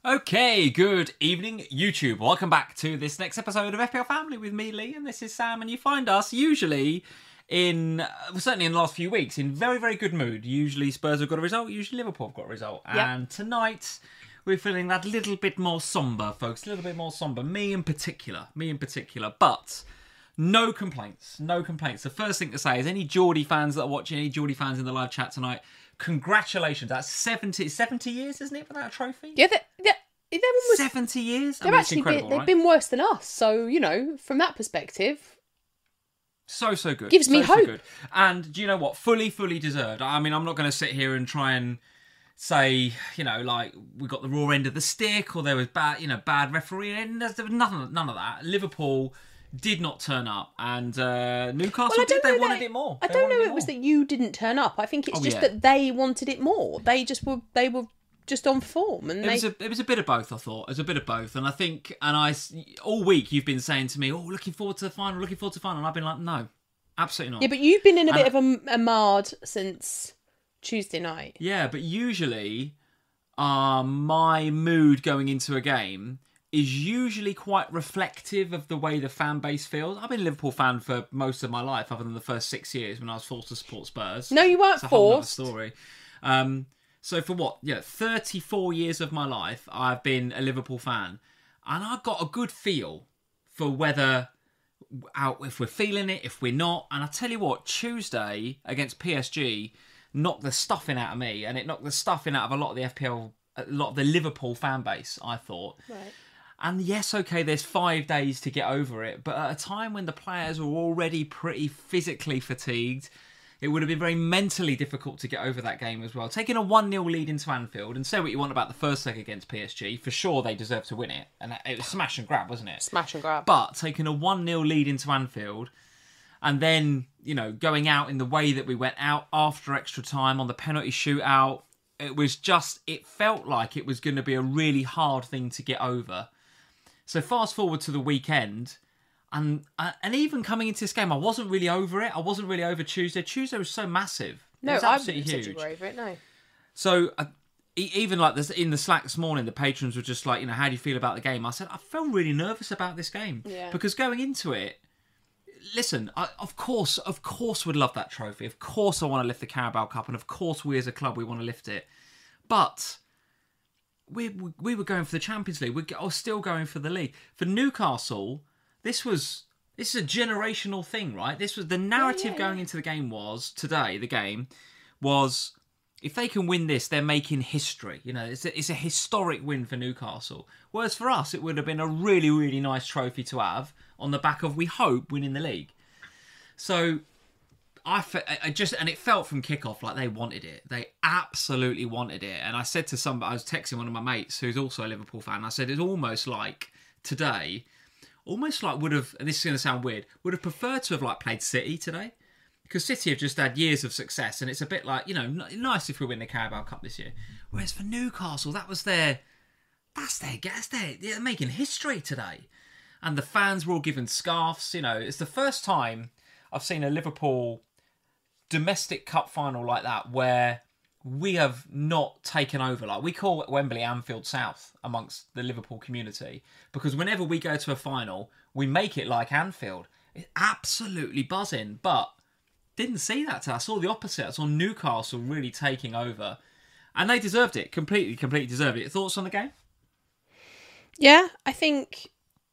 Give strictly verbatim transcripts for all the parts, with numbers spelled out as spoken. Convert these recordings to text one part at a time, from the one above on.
Okay, good evening, YouTube. Welcome back to this next episode of F P L Family with me, Lee, and this is Sam. And you find us usually in, uh, certainly in the last few weeks, in very, very good mood. Usually Spurs have got a result, usually Liverpool have got a result. Yep. And tonight we're feeling that little bit more sombre, folks. A little bit more sombre. Me in particular. Me in particular. But no complaints. No complaints. The first thing to say is any Geordie fans that are watching, any Geordie fans in the live chat tonight, congratulations. That's seventy, seventy years, isn't it, without a trophy? Yeah, that, that, that one was, seventy years? I they've mean, it's actually incredible, been, they've right? been worse than us. So, you know, from that perspective, So, so good. Gives me so, so hope. good. And do you know what? Fully, fully deserved. I mean, I'm not going to sit here and try and say, you know, like, we got the raw end of the stick or there was bad, you know, bad refereeing. There was nothing, none of that. Liverpool did not turn up, and uh, Newcastle well, I did. don't They know wanted that, it more. I They don't wanted know it it was more. that you didn't turn up. I think it's Oh, just yeah. that they wanted it more. They just were, they were just on form. And It they, was a it was a bit of both. I thought it was a bit of both, and I think and I all week you've been saying to me, "Oh, looking forward to the final, looking forward to the final," and I've been like, "No, absolutely not." yeah, but you've been in a And- bit of a, a mard since Tuesday night. Yeah, but usually, uh, my mood going into a game is usually quite reflective of the way the fan base feels. I've been a Liverpool fan for most of my life, other than the first six years when I was forced to support Spurs. No, you weren't It's a whole other forced. story. Um, so for what? Yeah, thirty-four years of my life, I've been a Liverpool fan, and I've got a good feel for whether out if we're feeling it, if we're not. And I tell you what, Tuesday against P S G knocked the stuffing out of me, and it knocked the stuffing out of a lot of the F P L, a lot of the Liverpool fan base, I thought. Right. And yes, okay, there's five days to get over it, but at a time when the players were already pretty physically fatigued, it would have been very mentally difficult to get over that game as well. Taking a one nil lead into Anfield, and say what you want about the first leg against P S G, for sure they deserved to win it. And it was smash and grab, wasn't it? Smash and grab. But taking a one nil lead into Anfield, and then, you know, going out in the way that we went out after extra time on the penalty shootout, it was just, it felt like it was going to be a really hard thing to get over. So fast forward to the weekend, and uh, and even coming into this game, I wasn't really over it. I wasn't really over Tuesday. Tuesday was so massive. It no, was I absolutely wouldn't have said huge. you were over it, no. So uh, e- even like this in the Slack this morning, the patrons were just like, you know, how do you feel about the game? I said, I felt really nervous about this game. Yeah. Because going into it, listen, I, of course, of course we'd love that trophy. Of course I want to lift the Carabao Cup, and of course we as a club, we want to lift it. But we we were going for the Champions League. We're still going for the league. For Newcastle, this was this is a generational thing, right? This was the narrative yeah, going into the game was today. The game was, if they can win this, they're making history. You know, it's a, it's a historic win for Newcastle. Whereas for us, it would have been a really really nice trophy to have on the back of, we hope, winning the league. So I, fe- I just, and it felt from kickoff like they wanted it. They absolutely wanted it. And I said to somebody, I was texting one of my mates who's also a Liverpool fan. I said, it's almost like today, almost like would have, and this is going to sound weird, would have preferred to have like played City today. Because City have just had years of success, and it's a bit like, you know, n- nice if we win the Carabao Cup this year. Whereas for Newcastle, that was their, that's their, that's their, they're making history today. And the fans were all given scarves. You know, it's the first time I've seen a Liverpool domestic cup final like that where we have not taken over. Like, we call Wembley Anfield South amongst the Liverpool community, because whenever we go to a final, we make it like Anfield. It's absolutely buzzing, but didn't see that. I saw the opposite. I saw Newcastle really taking over, and they deserved it. Completely, completely deserved it. Thoughts on the game? Yeah, I think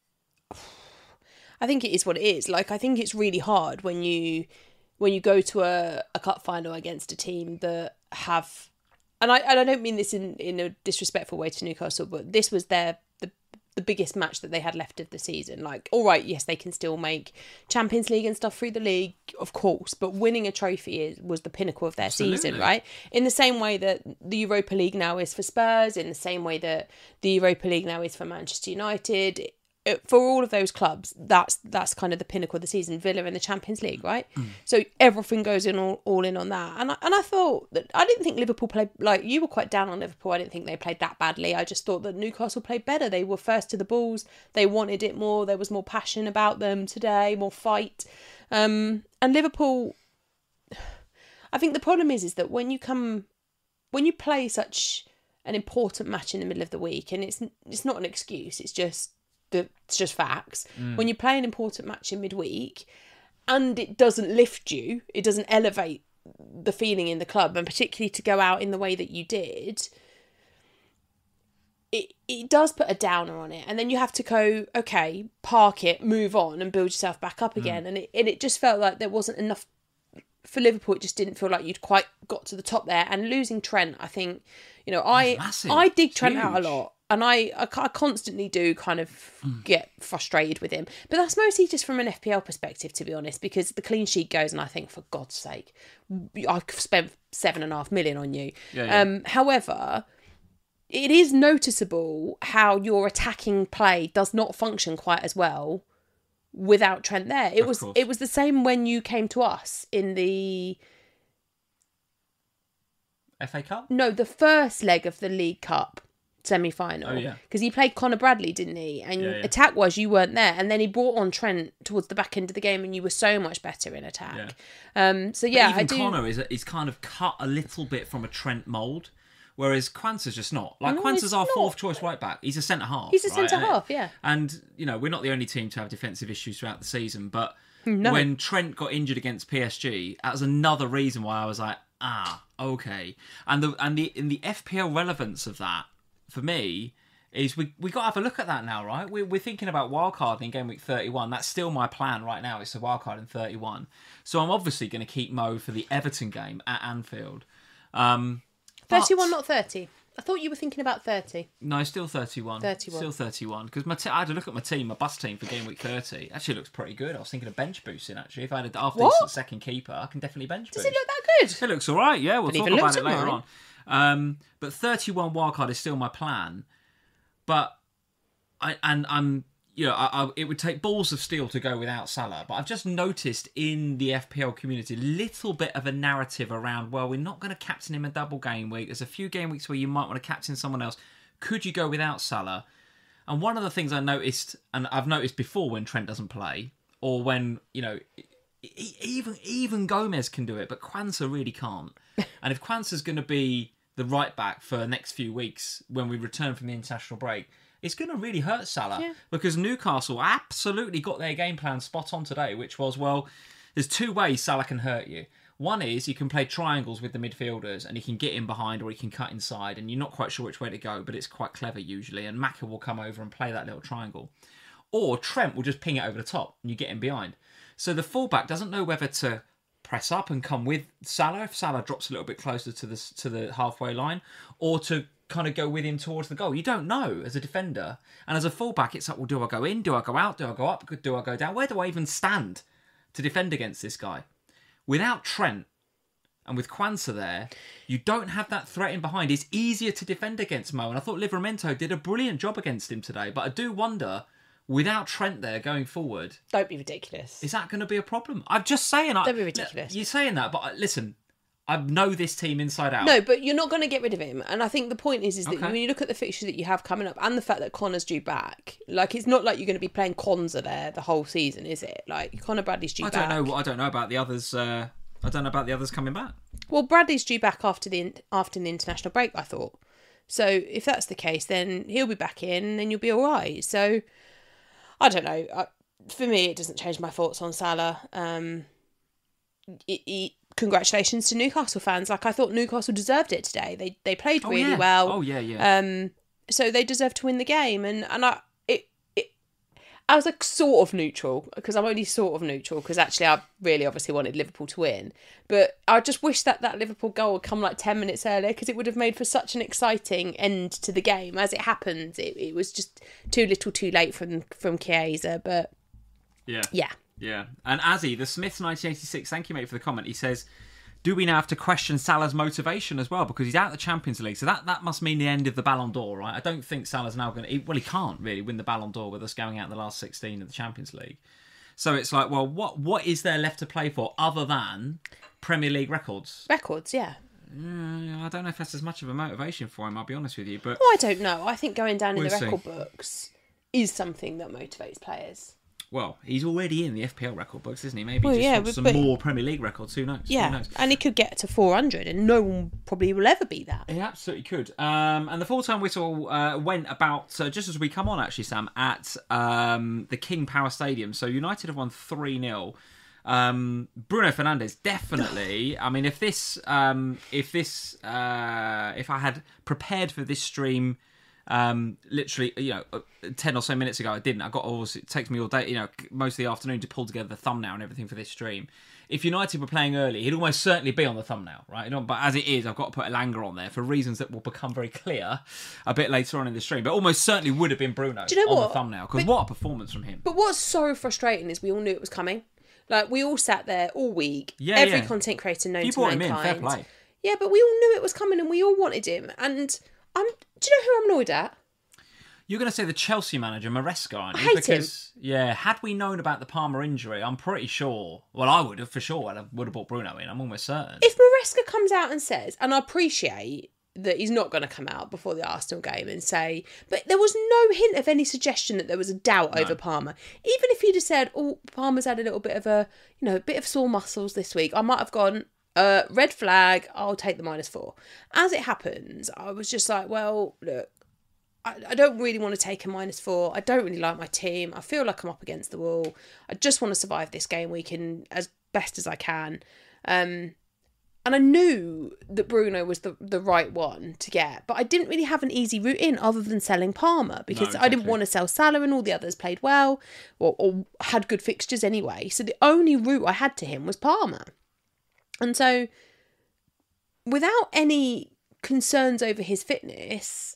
I think it is what it is. Like, I think it's really hard when you when you go to a, a cup final against a team that have, and I and I don't mean this in, in a disrespectful way to Newcastle, but this was their the the biggest match that they had left of the season. Like, all right, yes, they can still make Champions League and stuff through the league, of course, but winning a trophy is, was the pinnacle of their Absolutely. season, right? In the same way that the Europa League now is for Spurs, in the same way that the Europa League now is for Manchester United. It, for all of those clubs, that's that's kind of the pinnacle of the season. Villa in the Champions League, right? Mm. So everything goes in all, all in on that. And I, and I thought that I didn't think Liverpool played, like, you were quite down on Liverpool. I didn't think they played that badly. I just thought that Newcastle played better. They were first to the balls. They wanted it more. There was more passion about them today, more fight. Um, and Liverpool, I think the problem is is that when you come, when you play such an important match in the middle of the week, and it's it's not an excuse, it's just the it's just facts. Mm. When you play an important match in midweek and it doesn't lift you, it doesn't elevate the feeling in the club, and particularly to go out in the way that you did, it it does put a downer on it. And then you have to go, okay, park it, move on and build yourself back up again. Mm. And it and it just felt like there wasn't enough for Liverpool. It just didn't feel like you'd quite got to the top there. And losing Trent, I think, you know, I I dig Trent out a lot. And I, I, I constantly do kind of mm. get frustrated with him. But that's mostly just from an F P L perspective, to be honest, because the clean sheet goes and I think, for God's sake, I've spent seven and a half million on you. Yeah, yeah. Um, however, it is noticeable how your attacking play does not function quite as well without Trent there. It of was course. It was the same when you came to us in the... F A Cup? No, the first leg of the League Cup semi-final. Oh, yeah. Because he played Conor Bradley, didn't he? And yeah, yeah. attack-wise, you weren't there. And then he brought on Trent towards the back end of the game and you were so much better in attack. Yeah. Um, so, yeah, but even I do... Conor is, is kind of cut a little bit from a Trent mould, whereas Quansah's just not. Like, No, Quansah's it's our not. fourth choice right back. He's a centre-half. He's a right? centre-half, yeah. And, you know, we're not the only team to have defensive issues throughout the season, but No. when Trent got injured against P S G, that was another reason why I was like, ah, okay. And the and the in the F P L relevance of that, for me, is we we got to have a look at that now, right? We're, we're thinking about wildcarding in game week thirty-one. That's still my plan right now, is to wildcard in thirty-one. So I'm obviously going to keep Mo for the Everton game at Anfield. Um, thirty-one, but- not thirty. I thought you were thinking about thirty. No, still thirty-one. thirty-one. Still thirty-one. Because my te- I had to look at my team, my bus team for game week thirty. Actually looks pretty good. I was thinking of bench boosting, actually. If I had a half What? decent second keeper, I can definitely bench Does boost. it look that good? It looks all right, yeah. We'll Didn't talk even about look it later tomorrow. on. Um, but thirty-one wildcard is still my plan. But I and I'm you know I, I, it would take balls of steel to go without Salah. But I've just noticed in the F P L community a little bit of a narrative around, well, we're not going to captain him a double game week. There's a few game weeks where you might want to captain someone else. Could you go without Salah? And one of the things I noticed, and I've noticed before when Trent doesn't play, or when, you know, e- even even Gomez can do it, but Quansah really can't. And if Quansah's going to be the right back for the next few weeks when we return from the international break, it's going to really hurt Salah. Yeah. Because Newcastle absolutely got their game plan spot on today, which was, well, there's two ways Salah can hurt you. One is you can play triangles with the midfielders and he can get in behind or he can cut inside and you're not quite sure which way to go, but it's quite clever usually, and Maka will come over and play that little triangle. Or Trent will just ping it over the top and you get in behind. So the fullback doesn't know whether to press up and come with Salah if Salah drops a little bit closer to the, to the halfway line, or to kind of go with him towards the goal. You don't know as a defender. And as a fullback, it's like, well, do I go in? Do I go out? Do I go up? Do I go down? Where do I even stand to defend against this guy? Without Trent and with Quansah there, you don't have that threat in behind. It's easier to defend against Mo. And I thought Livramento did a brilliant job against him today. But I do wonder, without Trent there going forward... Don't be ridiculous. Is that going to be a problem? I'm just saying... Don't I, be ridiculous. You're saying that, but listen, I know this team inside out. No, but you're not going to get rid of him. And I think the point is, is that Okay. when you look at the fixtures that you have coming up and the fact that Connor's due back, like, it's not like you're going to be playing Quansah there the whole season, is it? Like, Conor Bradley's due I back. don't know. I don't know about the others. Uh, I don't know about the others coming back. Well, Bradley's due back after the after the international break, I thought. So if that's the case, then he'll be back in and you'll be all right. So I don't know. I, for me, it doesn't change my thoughts on Salah. Um, it, it, congratulations to Newcastle fans. Like, I thought Newcastle deserved it today. They they played Oh, really yeah. well. Oh, yeah, yeah. Um, so they deserve to win the game. And and I it it I was like sort of neutral, because I'm only sort of neutral because actually I really obviously wanted Liverpool to win. But I just wish that that Liverpool goal would come like ten minutes earlier, because it would have made for such an exciting end to the game. As it happened, it, it was just too little too late from from Chiesa. But Yeah. yeah. Yeah. And Azzy, the Smiths nineteen eighty-six, thank you, mate, for the comment. He says, do we now have to question Salah's motivation as well? Because he's out of the Champions League. So that, that must mean the end of the Ballon d'Or, right? I don't think Salah's now going to... Well, he can't really win the Ballon d'Or with us going out in the last sixteen of the Champions League. So it's like, well, what what is there left to play for other than Premier League records? Records, yeah. Uh, I don't know if that's as much of a motivation for him, I'll be honest with you. But Well, I don't know. I think going down in We'll the see. record books is something that motivates players. well, he's already in the F P L record books, isn't he? Maybe Well, just yeah, wants but- some but- more Premier League records. Who knows? Who Yeah, knows? and he could get to four hundred, and no one probably will ever be that. He absolutely could. Um, and the full-time whistle uh, went about, uh, just as we come on, actually, Sam, at um, the King Power Stadium. So United have won three nil. Um, Bruno Fernandes, definitely. I mean, if this, um, if this, uh, if I had prepared for this stream, um, literally, you know, ten or so minutes ago, I didn't. I got all. It takes me all day, you know, most of the afternoon to pull together the thumbnail and everything for this stream. If United were playing early, he'd almost certainly be on the thumbnail, right? You know, but as it is, I've got to put Elanga on there for reasons that will become very clear a bit later on in the stream. But almost certainly would have been Bruno Do you know on what? the thumbnail, because what a performance from him. But what's so frustrating is we all knew it was coming. Like, we all sat there all week. Yeah, Every yeah. content creator known You to brought him in, fair mankind. play. Yeah, but we all knew it was coming and we all wanted him. And I'm. Do you know who I'm annoyed at? You're going to say the Chelsea manager, Maresca, aren't you? I hate because, yeah, had we known about the Palmer injury, I'm pretty sure, well, I would have for sure, I would have brought Bruno in, I'm almost certain. If Maresca comes out and says, and I appreciate that he's not going to come out before the Arsenal game and say, but there was no hint of any suggestion that there was a doubt No. over Palmer. Even if he'd have said, oh, Palmer's had a little bit of a, you know, a bit of sore muscles this week, I might have gone, uh, red flag, I'll take the minus four. As it happens, I was just like, well, look, I, I don't really want to take a minus four. I don't really like my team. I feel like I'm up against the wall. I just want to survive this game week in as best as I can. Um, and I knew that Bruno was the, the right one to get, but I didn't really have an easy route in other than selling Palmer because No, I didn't exactly. want to sell Salah and all the others played well or, or had good fixtures anyway. So the only route I had to him was Palmer. And so without any concerns over his fitness,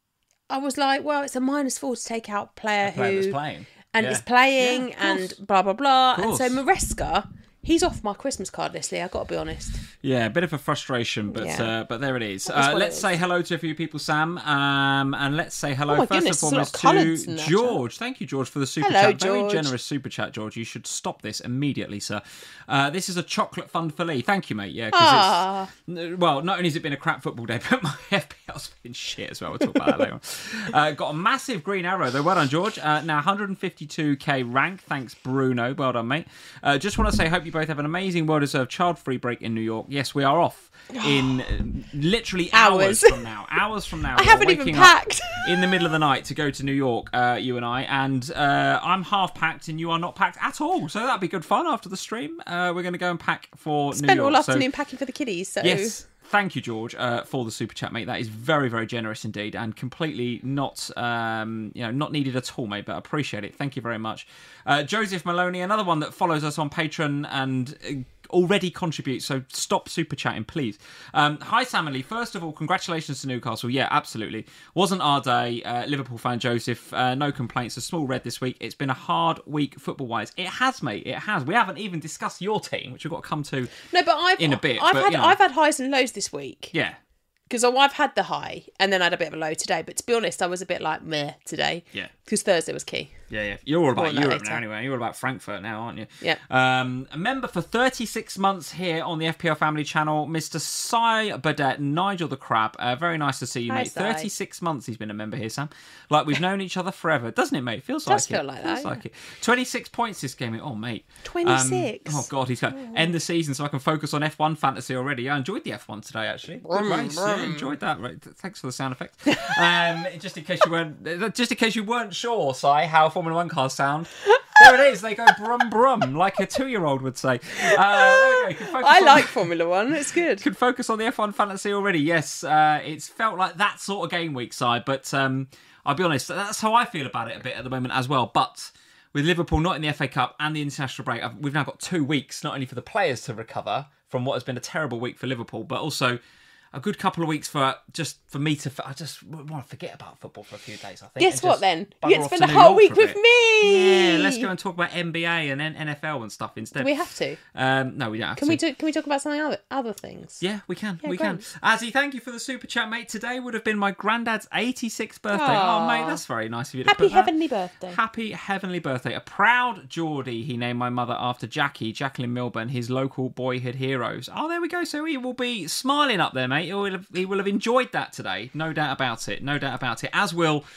I was like, well, it's a minus four to take out a player, A player who that's playing. and Yeah. is playing Yeah, of and course. blah blah blah. And course. so Maresca, he's off my Christmas card list, Lee. I got to be honest. Yeah, a bit of a frustration, but Yeah. uh, but there it is. That is Uh, what let's it is. say hello to a few people, Sam, um, and let's say hello Oh my first goodness, and there's a lot of foremost colours to in that George. Thank you, George, for the super Hello, chat. Very George. generous super chat, George. You should stop this immediately, sir. Uh, this is a chocolate fund for Lee. Thank you, mate. Yeah, because Ah. it's n- well, not only has it been a crap football day, but my F P L's been shit as well. We'll talk about that later on. Uh, got a massive green arrow though. Well done, George. Uh, now one hundred fifty-two k rank. Thanks, Bruno. Well done, mate. Uh, just want to say, hope you both have an amazing, well-deserved child-free break in New York. Yes, we are off in uh, literally hours, Hours. from now. Hours from now. I we are haven't even waking up packed. in the middle of the night to go to New York, uh, you and I, and uh, I'm half packed and you are not packed at all. So that'll be good fun after the stream. Uh, we're going to go and pack for New Spent York. all So- afternoon packing for the kiddies. So Yes. Thank you, George, uh, for the super chat, mate. That is very, very generous indeed, and completely not, um, you know, not needed at all, mate. But I appreciate it. Thank you very much, uh, Joseph Maloney, another one that follows us on Patreon and uh, already contributes. So stop super chatting, please. Um, hi, Sam and Lee. First of all, congratulations to Newcastle. Yeah, absolutely. Wasn't our day. Uh, Liverpool fan Joseph. Uh, no complaints. A small red this week. It's been a hard week football-wise. It has, mate. It has. We haven't even discussed your team, which we've got to come to. no, but I've in a bit, I've but, had you know. I've had highs and lows this week. Yeah. Because I've had the high and then I had a bit of a low today. But to be honest, I was a bit like meh today. Yeah. Because Thursday was key. Yeah, yeah. You're all about More on that Europe later. now, anyway. You're all about Frankfurt now, aren't you? Yeah. Um, a member for thirty-six months here on the F P L Family Channel, Mister Cy Burdett, Nigel the Crab. Uh, very nice to see you, Hi, mate. Cy. thirty-six months he's been a member here, Sam. Like we've known each other forever, doesn't it, mate? Feels like Does it. feel like Feels that, like yeah. it. twenty-six points this game. Oh, mate. twenty-six? Um, oh God, he's got end the season so I can focus on F one fantasy already. I enjoyed the F one today, actually. Good Brum, race. Yeah, brum. enjoyed that. Right. Thanks for the sound effects. Um, just in case you weren't, just in case you weren't sure, Si, how Formula One cars sound. There it is. They go brum brum, like a two-year-old would say. Uh, there we go. You can focus I on- like Formula One. It's good. Could focus on the F one fantasy already. Yes, uh, it's felt like that sort of game week side, but um, I'll be honest, that's how I feel about it a bit at the moment as well. But with Liverpool not in the F A Cup and the international break, I've- we've now got two weeks not only for the players to recover from what has been a terrible week for Liverpool, but also a good couple of weeks for just for me to. I just want to forget about football for a few days. I think. Guess and what just then? bugger You get to off spend the New whole York week for a with bit. me. Yeah, let's go and talk about N B A and N F L and stuff instead. Do we have to? Um, no, we don't have Can to. we do, Can we talk about something other other things? Yeah, we can. Yeah, we great. can. Azzy, thank you for the super chat, mate. Today would have been my granddad's eighty-sixth birthday. Aw. Oh, mate, that's very nice of you to Happy put that. heavenly birthday. Happy heavenly birthday. A proud Geordie, he named my mother after Jackie, Jacqueline Milburn, his local boyhood heroes. Oh, there we go. So he will be smiling up there, mate. He will have, he will have enjoyed that today. No doubt about it. No doubt about it. As will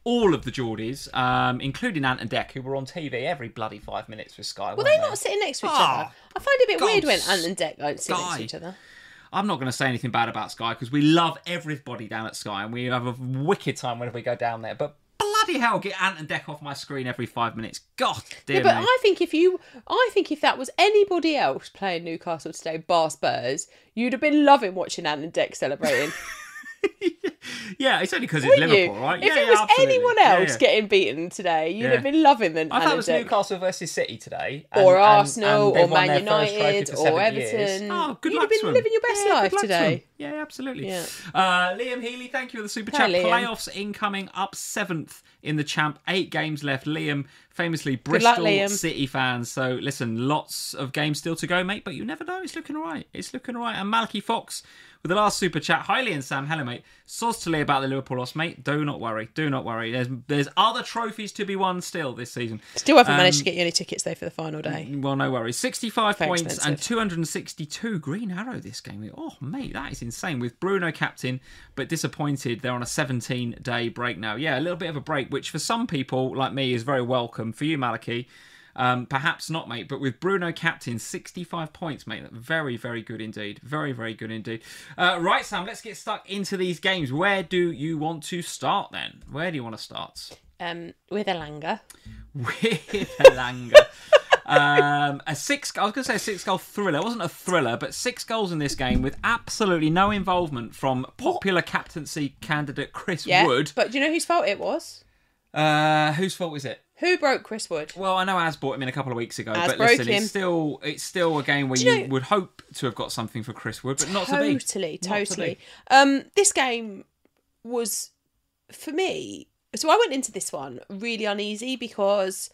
all of the Geordies, um, including Ant and Dec, who were on T V every bloody five minutes with Sky. Were they not sitting next to each Oh, other? I find it a bit God, weird when Ant and Dec don't sit next Sky. to each other. I'm not going to say anything bad about Sky because we love everybody down at Sky and we have a wicked time whenever we go down there. But bloody hell, get Ant and Dec off my screen every five minutes. God dear Yeah, but me. I think if you, I think if that was anybody else playing Newcastle today, bar Spurs, you'd have been loving watching Ant and Dec celebrating. Yeah, it's only because it's Wouldn't Liverpool, you? right? If yeah, it yeah, was absolutely. anyone Yeah, else yeah. getting beaten today, you'd Yeah. have been loving them. I thought it was Dec. Newcastle versus City today. Or and- Arsenal, and- and they've or won Man their first trophy United, for or seven years. Everton. Oh, good You'd luck have been to 'em. living your best Yeah, life good luck to 'em. today. Yeah, absolutely. Yeah. Uh, Liam Healy, thank you for the super chat. Liam. Playoffs incoming, up seventh in the champ. Eight games left. Liam, famously luck, Bristol Liam. City fans. So listen, lots of games still to go, mate. But you never know. It's looking all right. It's looking all right. And Malky Fox with the last super chat. Hi, Lee and Sam. Hello, mate. Soz to Lee about the Liverpool loss, mate. Do not worry. Do not worry. There's there's other trophies to be won still this season. Still haven't Um, managed to get you any tickets though for the final day. Well, no worries. sixty-five Very points expensive. and two hundred sixty-two Green Arrow this game. Oh, mate, that is insane. With Bruno captain, but disappointed. They're on a seventeen-day break now. Yeah, a little bit of a break, which for some people like me is very welcome. For you, Malachi, um, perhaps not, mate. But with Bruno captain, sixty-five points, mate. Very, very good indeed. Very, very good indeed. Uh, right, Sam, let's get stuck into these games. Where do you want to start then? Where do you want to start? Um, with Elanga. With Elanga. um, a six. I was going to say a six-goal thriller. It wasn't a thriller, but six goals in this game with absolutely no involvement from popular captaincy candidate Chris Yeah, Wood. but do you know whose fault it was? Uh, whose fault is it? Who broke Chris Wood? Well, I know Az brought him in a couple of weeks ago, Az but broke listen, him. it's still it's still a game where Do you, you know- would hope to have got something for Chris Wood, but not to be. Totally, Not to totally. be. Um, this game was, for me, so I went into this one really uneasy because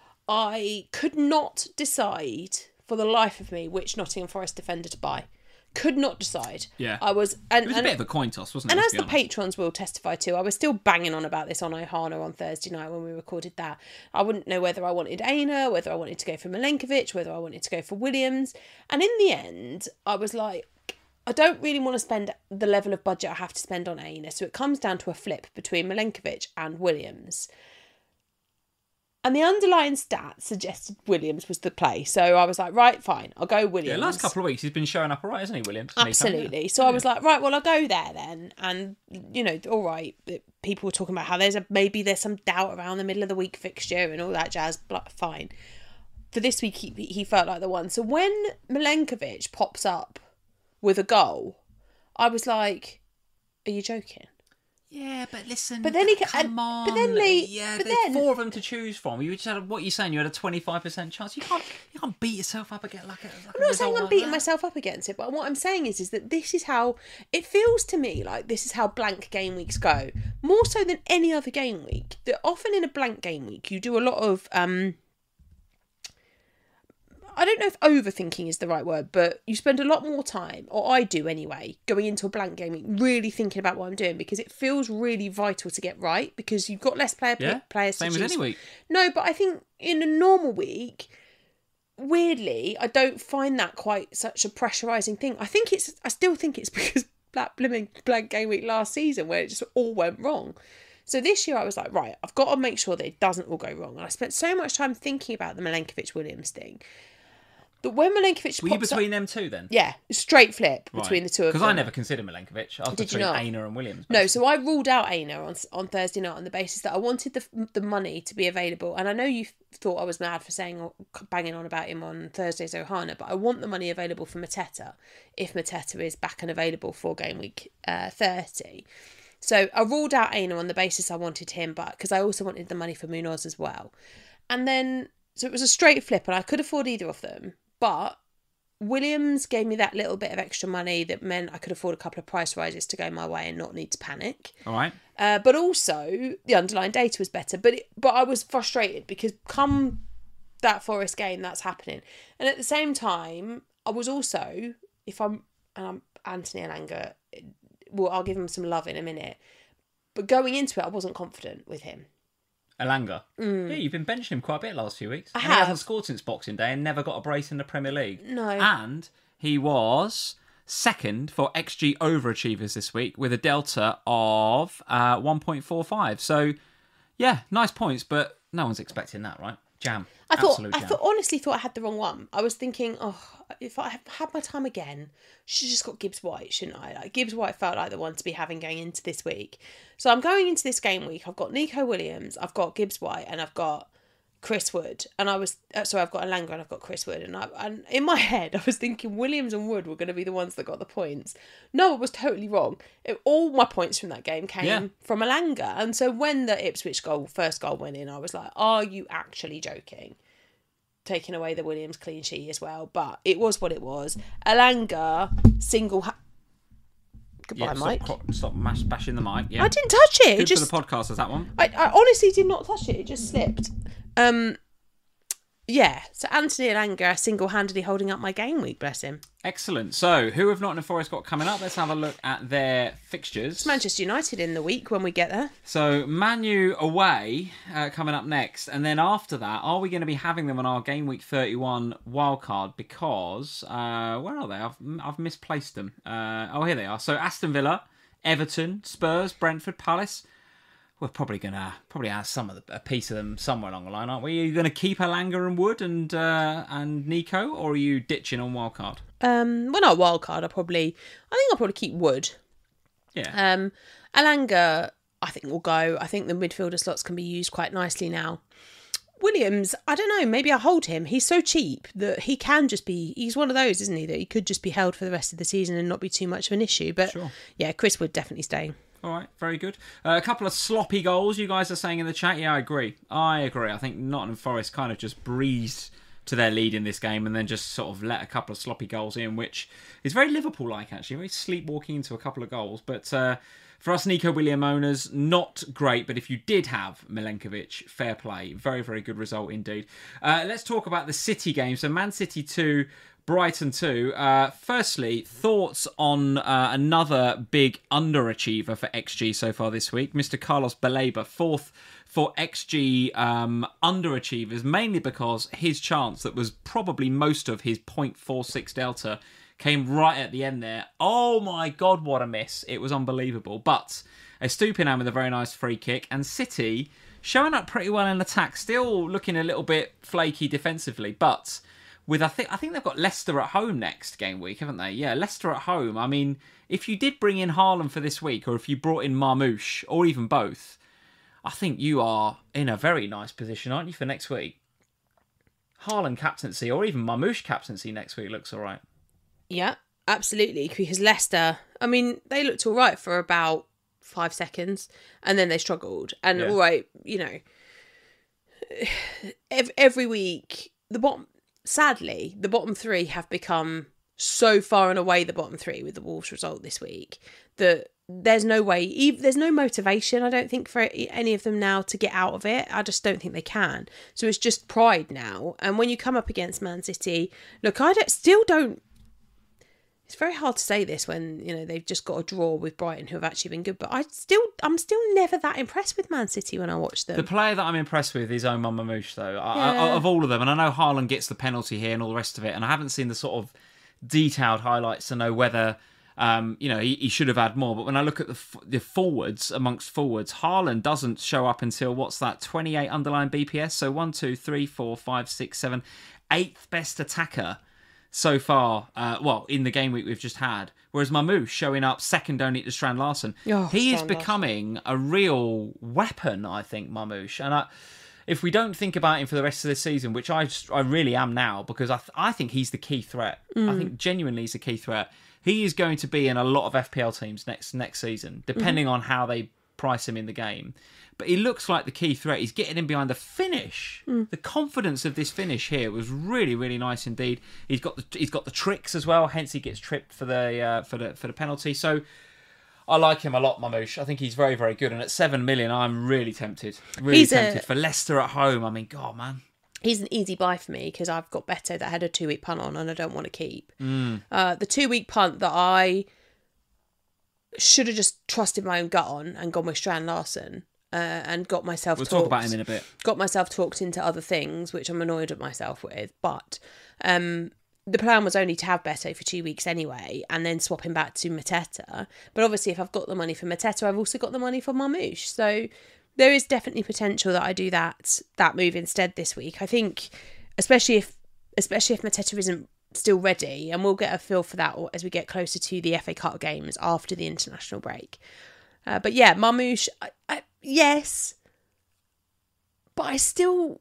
I could not decide for the life of me which Nottingham Forest defender to buy. Could not decide. Yeah. I was, and, It was a and, bit of a coin toss, wasn't it? and let's as be the honest. patrons will testify to, I was still banging on about this on Ohana on Thursday night when we recorded that. I wouldn't know whether I wanted Aina, whether I wanted to go for Milenkovic, whether I wanted to go for Williams. And in the end, I was like, I don't really want to spend the level of budget I have to spend on Aina. So it comes down to a flip between Milenkovic and Williams. And the underlying stat suggested Williams was the play. So I was like, right, fine, I'll go Williams. Yeah, last couple of weeks he's been showing up all right, hasn't he, Williams? Absolutely. So I was like, right, well, I'll go there then. And, you know, all right, people were talking about how there's a maybe there's some doubt around the middle of the week fixture and all that jazz. But fine. For this week, he, he felt like the one. So when Milenkovic pops up with a goal, I was like, are you joking? Yeah, but listen. But then he ca- come and- on. but then Lee- yeah, but there's then- four of them to choose from. You just had what you're saying. You had a twenty-five percent chance. You can't. You can't beat yourself up again like. A, like I'm not saying I'm beating myself up against it, but what I'm saying is, is that this is how it feels to me like this is how blank game weeks go. More so than any other game week. That often in a blank game week, you do a lot of um. I don't know if overthinking is the right word, but you spend a lot more time, or I do anyway, going into a blank game week, really thinking about what I'm doing because it feels really vital to get right because you've got less player Yeah, players same to as choose any week. No, but I think in a normal week, weirdly, I don't find that quite such a pressurising thing. I think it's, I still think it's because that blooming blank game week last season where it just all went wrong. So this year I was like, right, I've got to make sure that it doesn't all go wrong. And I spent so much time thinking about the Milenkovic-Williams thing that when Milenkovic Were you pops between up, them two then? yeah, straight flip between the two of them. Because I never considered Milenkovic. I was Did you between not? Aina and Williams. No, so I ruled out Aina on on Thursday night on the basis that I wanted the the money to be available. And I know you thought I was mad for saying or banging on about him on Thursday's Ohana, but I want the money available for Mateta if Mateta is back and available for game week uh, thirty. So I ruled out Aina on the basis I wanted him, but because I also wanted the money for Munoz as well. And then, so it was a straight flip, and I could afford either of them, but Williams gave me that little bit of extra money that meant I could afford a couple of price rises to go my way and not need to panic. All right. Uh, but also the underlying data was better. But it, but I was frustrated because come that Forest game, that's happening. And at the same time, I was also, if I'm, and I'm Anthony Elanga, well, I'll give him some love in a minute. But going into it, I wasn't confident with him. Elanga. Mm. Yeah, you've been benching him quite a bit last few weeks. I and have. He hasn't scored since Boxing Day and never got a brace in the Premier League. No. And he was second for X G overachievers this week with a delta of uh, one point four five. So, Yeah, nice points, but no one's expecting that, right? Jam. I thought, Absolute I jam. thought, honestly thought I had the wrong one. I was thinking, oh, if I had my time again, should just got Gibbs White, shouldn't I? Like, Gibbs White felt like the one to be having going into this week. So I'm going into this game week. I've got Nico Williams, I've got Gibbs White, and I've got Chris Wood. And I was, uh, sorry, I've got Elanga and I've got Chris Wood. And, I, and in my head, I was thinking Williams and Wood were going to be the ones that got the points. No, I was totally wrong. It, all my points from that game came Yeah. from Elanga. And so when the Ipswich goal, first goal went in, I was like, are you actually joking? Taking away the Williams clean sheet as well. But it was what it was. Elanga, single... Ha- Goodbye, Yeah, Mike. stop, stop mash, bashing the mic. Yeah. I didn't touch it. Good It just... for the podcast, is that one? I, I honestly did not touch it. It just slipped. Um, yeah. So Anthony Elanga single-handedly holding up my game week. Bless him. Excellent. So, who have Nottingham Forest got coming up? Let's have a look at their fixtures. It's Manchester United in the week when we get there. So, Manu away uh, coming up next. And then after that, are we going to be having them on our Game Week thirty-one wildcard? Because, uh, where are they? I've, I've misplaced them. Uh, oh, here they are. So, Aston Villa, Everton, Spurs, Brentford, Palace. We're probably going to probably have some of the, a piece of them somewhere along the line, aren't we? Are you going to keep Elanga and Wood and uh, and Nico, or are you ditching on wildcard? Um, well, not wild card. I probably, I think I'll probably keep Wood. Yeah. Um, Elanga, I think will go. I think the midfielder slots can be used quite nicely now. Williams, I don't know. Maybe I hold him. He's so cheap that he can just be. He's one of those, isn't he? That he could just be held for the rest of the season and not be too much of an issue. But Sure. yeah, Chris Wood definitely staying. All right, very good. Uh, a couple of sloppy goals, you guys are saying in the chat. Yeah, I agree. I agree. I think Nottingham Forest kind of just breezed to their lead in this game and then just sort of let a couple of sloppy goals in, which is very Liverpool-like, actually. Very sleepwalking into a couple of goals. But uh, for us Nico Williams owners, not great. But if you did have Milenkovic, fair play. Very, very good result indeed. Uh, let's talk about the City game. So Man City two... Brighton two. Uh, firstly, thoughts on uh, another big underachiever for X G so far this week, Mister Carlos Baleba, fourth for X G um, underachievers, mainly because his chance that was probably most of his point four six delta came right at the end there. Oh my God, what a miss. It was unbelievable. But Estupiñán with a very nice free kick, and City showing up pretty well in attack, still looking a little bit flaky defensively, but... With I think I think they've got Leicester at home next game week, haven't they? Yeah, Leicester at home. I mean, if you did bring in Haaland for this week, or if you brought in Marmoush, or even both, I think you are in a very nice position, aren't you, for next week? Haaland captaincy, or even Marmoush captaincy next week looks all right. Yeah, absolutely. Because Leicester, I mean, they looked all right for about five seconds, and then they struggled. And Yeah. all right, you know, every week the bottom. Sadly, the bottom three have become so far and away the bottom three with the Wolves result this week that there's no way, there's no motivation, I don't think, for any of them now to get out of it. I just don't think they can. So it's just pride now. And when you come up against Man City, look, I don't, still don't, it's very hard to say this when, you know, they've just got a draw with Brighton who have actually been good, but I still, I'm still never that impressed with Man City when I watch them. The player that I'm impressed with is Omar Mamouche, though, I, Yeah. I, of all of them. And I know Haaland gets the penalty here and all the rest of it, and I haven't seen the sort of detailed highlights to know whether, um, you know, he, he should have had more. But when I look at the the forwards, amongst forwards, Haaland doesn't show up until, what's that, twenty-eight underlying B P S? So one, two, three, four, five, six, seven, eighth best attacker so far, uh, well, in the game week we've just had. Whereas Mamouche showing up second only to Strand Larsen. Oh, he is Strand becoming a real weapon, I think, Mamouche. And I, if we don't think about him for the rest of the season, which I just, I really am now, because I th- I think he's the key threat. Mm. I think genuinely he's the key threat. He is going to be in a lot of F P L teams next next season, depending mm-hmm. on how they price him in the game. But he looks like the key threat. He's getting in behind the finish. Mm. The confidence of this finish here was really, really nice indeed. He's got the he's got the tricks as well. Hence, he gets tripped for the uh, for the for the penalty. So I like him a lot, Mamouche. I think he's very, very good. And at seven million, I'm really tempted. Really He's tempted a... for Leicester at home. I mean, God, man. He's an easy buy for me because I've got Beto that had a two week punt on and I don't want to keep. Mm. Uh, the two week punt that I should have just trusted my own gut on and gone with Strand Larsen. Uh, and got myself We'll talked, talk about him in a bit. Got myself talked into other things, which I'm annoyed at myself with. But um, the plan was only to have Beto for two weeks anyway, and then swap him back to Mateta. But obviously, if I've got the money for Mateta, I've also got the money for Marmouche. So there is definitely potential that I do that that move instead this week. I think, especially if especially if Mateta isn't still ready, and we'll get a feel for that as we get closer to the F A Cup games after the international break. Uh, but yeah, Marmoush, I, I, yes, but I still.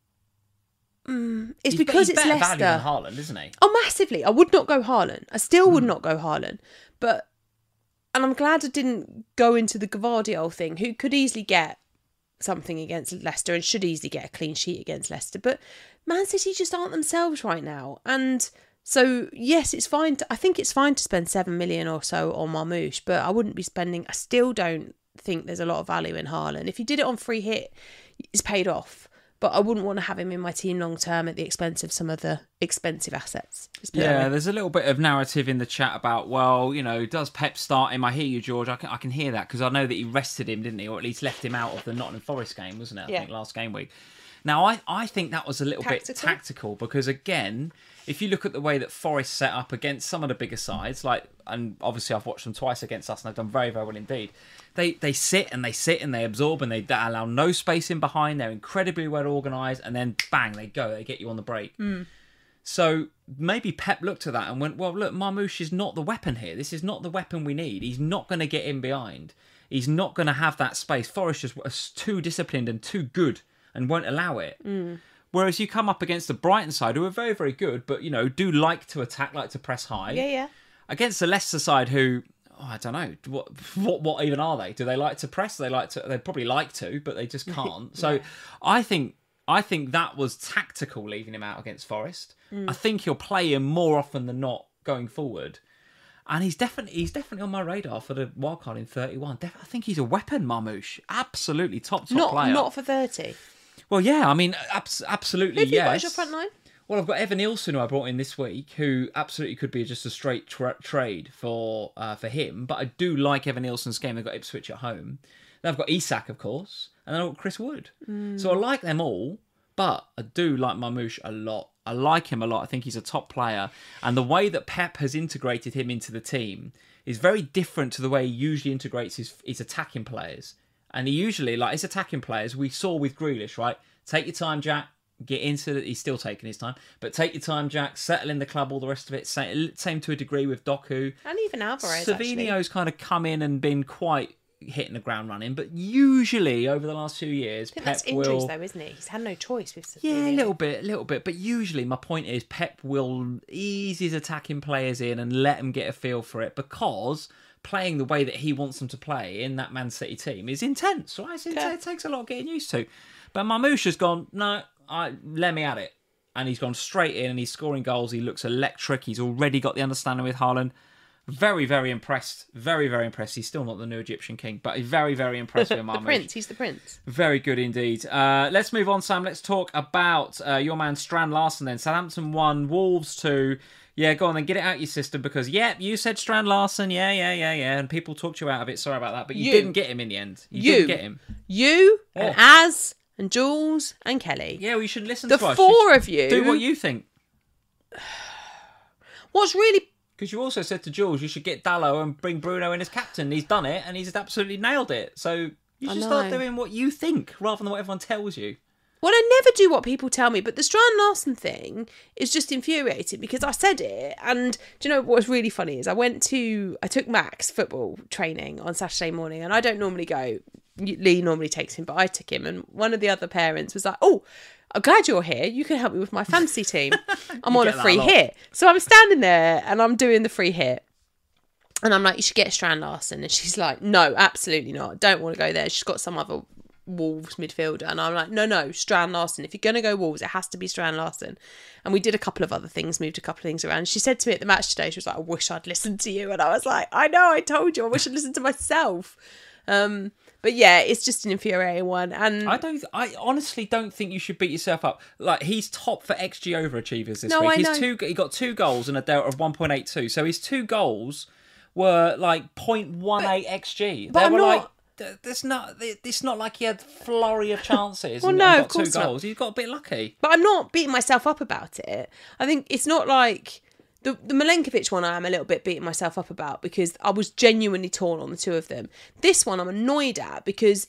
Mm, it's he's, because he's it's better Leicester. value than Haaland, isn't he? Oh, massively. I would not go Haaland. I still would Mm. not go Haaland. But, and I'm glad I didn't go into the Gvardiol thing, who could easily get something against Leicester and should easily get a clean sheet against Leicester. But Man City just aren't themselves right now. And so, yes, it's fine. To, I think it's fine to spend seven million or so on Marmoush, but I wouldn't be spending, I still don't think there's a lot of value in Haaland. If you did it on free hit, it's paid off. But I wouldn't want to have him in my team long term at the expense of some other expensive assets. Yeah, there's a little bit of narrative in the chat about, well, you know, does Pep start him? I hear you, George. I can, I can hear that because I know that he rested him, didn't he? Or at least left him out of the Nottingham Forest game, wasn't it? I Yeah. think last game week. Now, I, I think that was a little Tactical. bit tactical because, again, if you look at the way that Forest set up against some of the bigger sides, like, and obviously I've watched them twice against us and they've done very, very well indeed. They they sit and they sit and they absorb and they allow no space in behind. They're incredibly well organised and then bang, they go. They get you on the break. Mm. So maybe Pep looked at that and went, well, look, Marmoush is not the weapon here. This is not the weapon we need. He's not going to get in behind. He's not going to have that space. Forest is is too disciplined and too good and won't allow it. Mm. Whereas you come up against the Brighton side, who are very, very good, but, you know, do like to attack, like to press high. Yeah, yeah. Against the Leicester side, who, oh, I don't know, what, what what even are they? Do they like to press? They like to. They probably like to, but they just can't. So Yeah. I think I think that was tactical, leaving him out against Forest. Mm. I think he'll play him more often than not going forward. And he's definitely he's definitely on my radar for the wildcard in thirty-one. Def- I think he's a weapon, Marmoush. Absolutely top top Not player. not for thirty. Well, yeah, I mean, abs- absolutely, Who have you yes. got as your front line? Well, I've got Evan Nielsen, who I brought in this week, who absolutely could be just a straight tra- trade for uh, for him. But I do like Evan Nielsen's game. They've got Ipswich at home. Then I've got Isak, of course, and then I've got Chris Wood. Mm. So I like them all, but I do like Marmoush a lot. I like him a lot. I think he's a top player. And the way that Pep has integrated him into the team is very different to the way he usually integrates his, his attacking players. And he usually, like his attacking players, we saw with Grealish, right? Take your time, Jack. Get into it. He's still taking his time. But take your time, Jack. Settle in the club, all the rest of it. Same, same to a degree with Doku. And even Alvarez, Savinio's kind of come in and been quite hitting the ground running. But usually, over the last few years, I think Pep that's injuries, will... though, isn't he? He's had no choice with Savinio. Yeah, a little bit, a little bit. But usually, my point is, Pep will ease his attacking players in and let them get a feel for it because playing the way that he wants them to play in that Man City team is intense, right? It's intense. Okay. It takes a lot of getting used to. But Marmoush has gone, no, I, let me at it. And he's gone straight in and he's scoring goals. He looks electric. He's already got the understanding with Haaland. Very, very impressed. Very, very impressed. He's still not the new Egyptian king, but he's very, very impressed with Marmoush. The prince, he's the prince. Very good indeed. Uh, let's move on, Sam. Let's talk about uh, your man Strand Larsen then. Southampton one, Wolves two. Yeah, go on then, get it out your system because, yeah, you said Strand Larsen, yeah, yeah, yeah, yeah, and people talked you out of it. Sorry about that, but you, You. didn't get him in the end. You, You. didn't get him. You and Oh. Az and Jules and Kelly. Yeah, well, you should listen The to us. four You of you. should do what you think. What's really... Because you also said to Jules you should get Dallo and bring Bruno in as captain. He's done it, and he's absolutely nailed it. So you I should start know. doing what you think rather than what everyone tells you. Well, I never do what people tell me, but the Strand Larsen thing is just infuriating because I said it. And do you know what's really funny is I went to, I took Max football training on Saturday morning, and I don't normally go. Lee normally takes him, but I took him. And one of the other parents was like, "Oh, I'm glad you're here. You can help me with my fantasy team. I'm on a get that a free lot. hit." So I'm standing there and I'm doing the free hit. And I'm like, "You should get Strand Larsen." And she's like, "No, absolutely not. Don't want to go there. She's got some other Wolves midfielder." And I'm like, no, no, Strand Larsen. If you're going to go Wolves, it has to be Strand Larsen. And we did a couple of other things, moved a couple of things around. She said to me at the match today, she was like, "I wish I'd listened to you." And I was like, I know, I told you. I wish I'd listened to myself. Um, but yeah, it's just an infuriating one. And I don't. I honestly don't think you should beat yourself up. Like he's top for X G overachievers this No, week. I His know. two. He got two goals and a delta of one point eight two. So his two goals were like zero point one eight X G. but They I'm were not- like. It's not. It's not like he had flurry of chances. Well, and, no, and got of course two not. goals. He got a bit lucky. But I'm not beating myself up about it. I think it's not like the the Milenkovic one I am a little bit beating myself up about because I was genuinely torn on the two of them. This one I'm annoyed at because it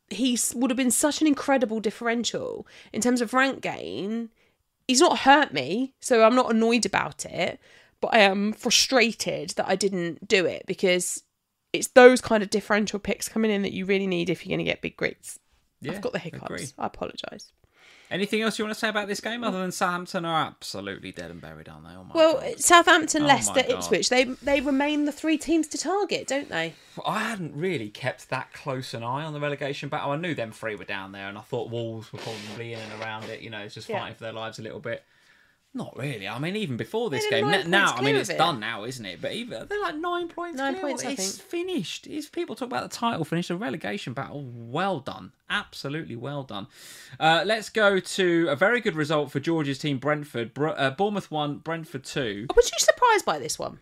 he would have been such an incredible differential in terms of rank gain. He's not hurt me, so I'm not annoyed about it, but I am frustrated that I didn't do it, because it's those kind of differential picks coming in that you really need if you're going to get big greats. Yeah, I've got the hiccups. Agree. I apologise. Anything else you want to say about this game other than Southampton are absolutely dead and buried, aren't they? Oh my well, God. Southampton, oh Leicester, Ipswich, they they remain the three teams to target, don't they? I hadn't really kept that close an eye on the relegation battle. I knew them three were down there, and I thought Wolves were probably in and around it. You know, it's just fighting yeah. for their lives a little bit. Not really. I mean, even before this game, now I mean it's it. done now, isn't it? But even they're like nine points. Nine clear. points. I it's think. finished. It's people talk about the title finish, the relegation battle. Well done, absolutely well done. Uh, let's go to a very good result for George's team, Brentford. Br- uh, Bournemouth one, Brentford two. Oh, was you surprised by this one?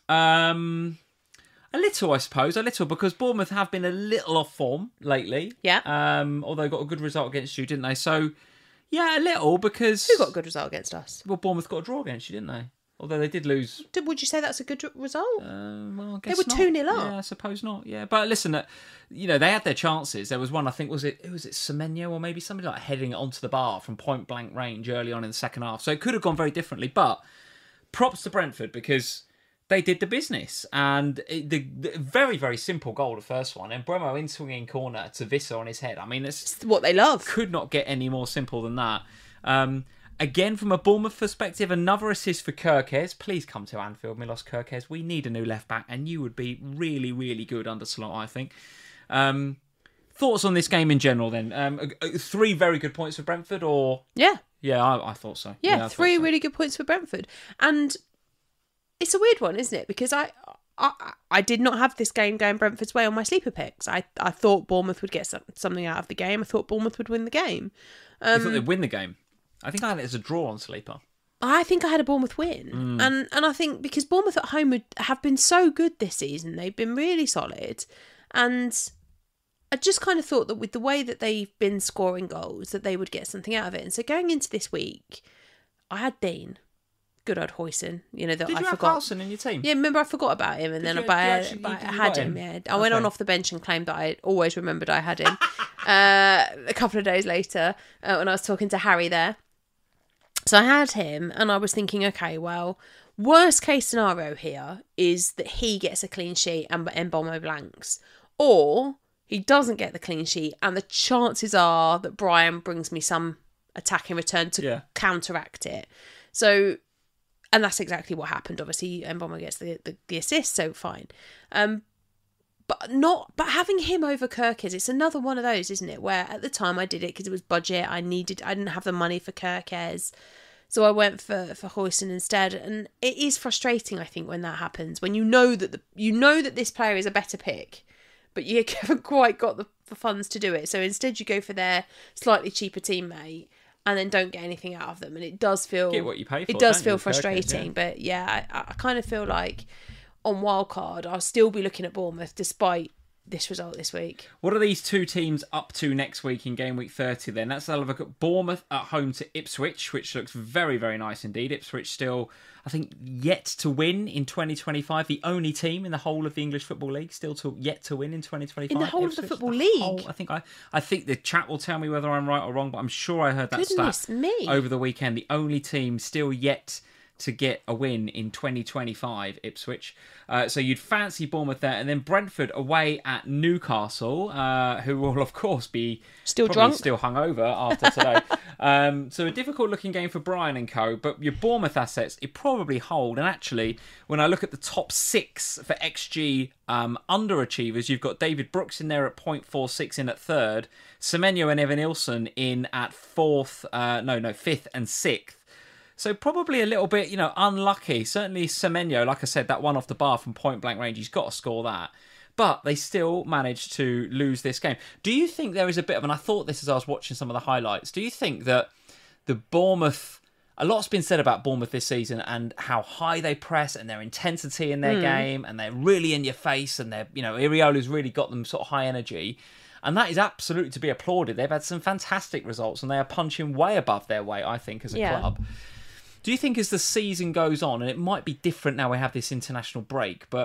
Um, a little, I suppose, a little, because Bournemouth have been a little off form lately. Yeah. Um, although got a good result against you, didn't they? So. Yeah, a little, because... Who got a good result against us? Well, Bournemouth got a draw against you, didn't they? Although they did lose... Did, would you say that's a good result? Uh, well, I guess They were two nil up. Yeah, I suppose not. Yeah, but listen, uh, you know, they had their chances. There was one, I think, was it was it Semenyo or maybe somebody like heading it onto the bar from point blank range early on in the second half. So it could have gone very differently. But props to Brentford, because they did the business. And it, the, the very, very simple goal, the first one. And Bremo in swinging corner to Visser on his head. I mean, it's, it's what they love. Could not get any more simple than that. Um, again, from a Bournemouth perspective, another assist for Kirkes. Please come to Anfield, Milos Kirkes. We need a new left back, and you would be really, really good under Slot, I think. Um, thoughts on this game in general, then? Um, three very good points for Brentford, or yeah, yeah, I, I thought so. Yeah, yeah three so. really good points for Brentford, and it's a weird one, isn't it? Because I. I, I did not have this game going Brentford's way on my sleeper picks. I, I thought Bournemouth would get some, something out of the game. I thought Bournemouth would win the game. Um, you thought they'd win the game? I think I had it as a draw on sleeper. I think I had a Bournemouth win. Mm. And and I think because Bournemouth at home would, have been so good this season. They've been really solid. And I just kind of thought that with the way that they've been scoring goals, that they would get something out of it. And so going into this week, I had Dean. Good old Hoyson, you know that Did I you forgot. have Carlson in your team? Yeah, remember I forgot about him, and did then you, but, I, actually, but you, I you had him. him. Yeah, I okay. went on off the bench and claimed that I always remembered I had him. uh, a couple of days later, uh, when I was talking to Harry there, so I had him, and I was thinking, okay, well, worst case scenario here is that he gets a clean sheet and Mbeumo blanks, or he doesn't get the clean sheet, and the chances are that Brian brings me some attack in return to yeah. counteract it. So. And that's exactly what happened. Obviously, Mbeumo gets the, the, the assist, so fine. Um, but not. But having him over Kirkes, it's another one of those, isn't it? Where at the time I did it because it was budget. I needed. I didn't have the money for Kirkes, so I went for for Hoyson instead. And it is frustrating, I think, when that happens. When you know that the you know that this player is a better pick, but you haven't quite got the, the funds to do it. So instead, you go for their slightly cheaper teammate. And then don't get anything out of them, and it does feel get what you pay for. It does feel you, frustrating, Kirkes, yeah. but yeah, I, I kind of feel like on wildcard I'll still be looking at Bournemouth despite this result this week. What are these two teams up to next week in game week thirty then? Let's have a look at Bournemouth at home to Ipswich, which looks very, very nice indeed. Ipswich still, I think, yet to win in twenty twenty-five. The only team in the whole of the English Football League still to yet to win in twenty twenty-five. In the whole Ipswich, of the Football the League? Whole, I think I, I think the chat will tell me whether I'm right or wrong, but I'm sure I heard that Goodness stat me. over the weekend. The only team still yet to get a win in twenty twenty-five, Ipswich. Uh, so you'd fancy Bournemouth there. And then Brentford away at Newcastle, uh, who will, of course, be still probably drunk, still hungover after today. um, so a difficult-looking game for Brian and co. But your Bournemouth assets, it probably hold. And actually, when I look at the top six for X G um, underachievers, you've got David Brooks in there at point four six in at third, Semenyo and Evan Nilsson in at fourth, uh, no, no, fifth and sixth. So probably a little bit, you know, unlucky. Certainly Semenyo, like I said, that one off the bar from point blank range, he's got to score that. But they still managed to lose this game. Do you think there is a bit of, and I thought this as I was watching some of the highlights, do you think that the Bournemouth, a lot's been said about Bournemouth this season and how high they press and their intensity in their mm. game, and they're really in your face, and they're, you know, Iriola's really got them sort of high energy. And that is absolutely to be applauded. They've had some fantastic results and they are punching way above their weight, I think, as a yeah. club. Do you think as the season goes on, and it might be different now we have this international break, but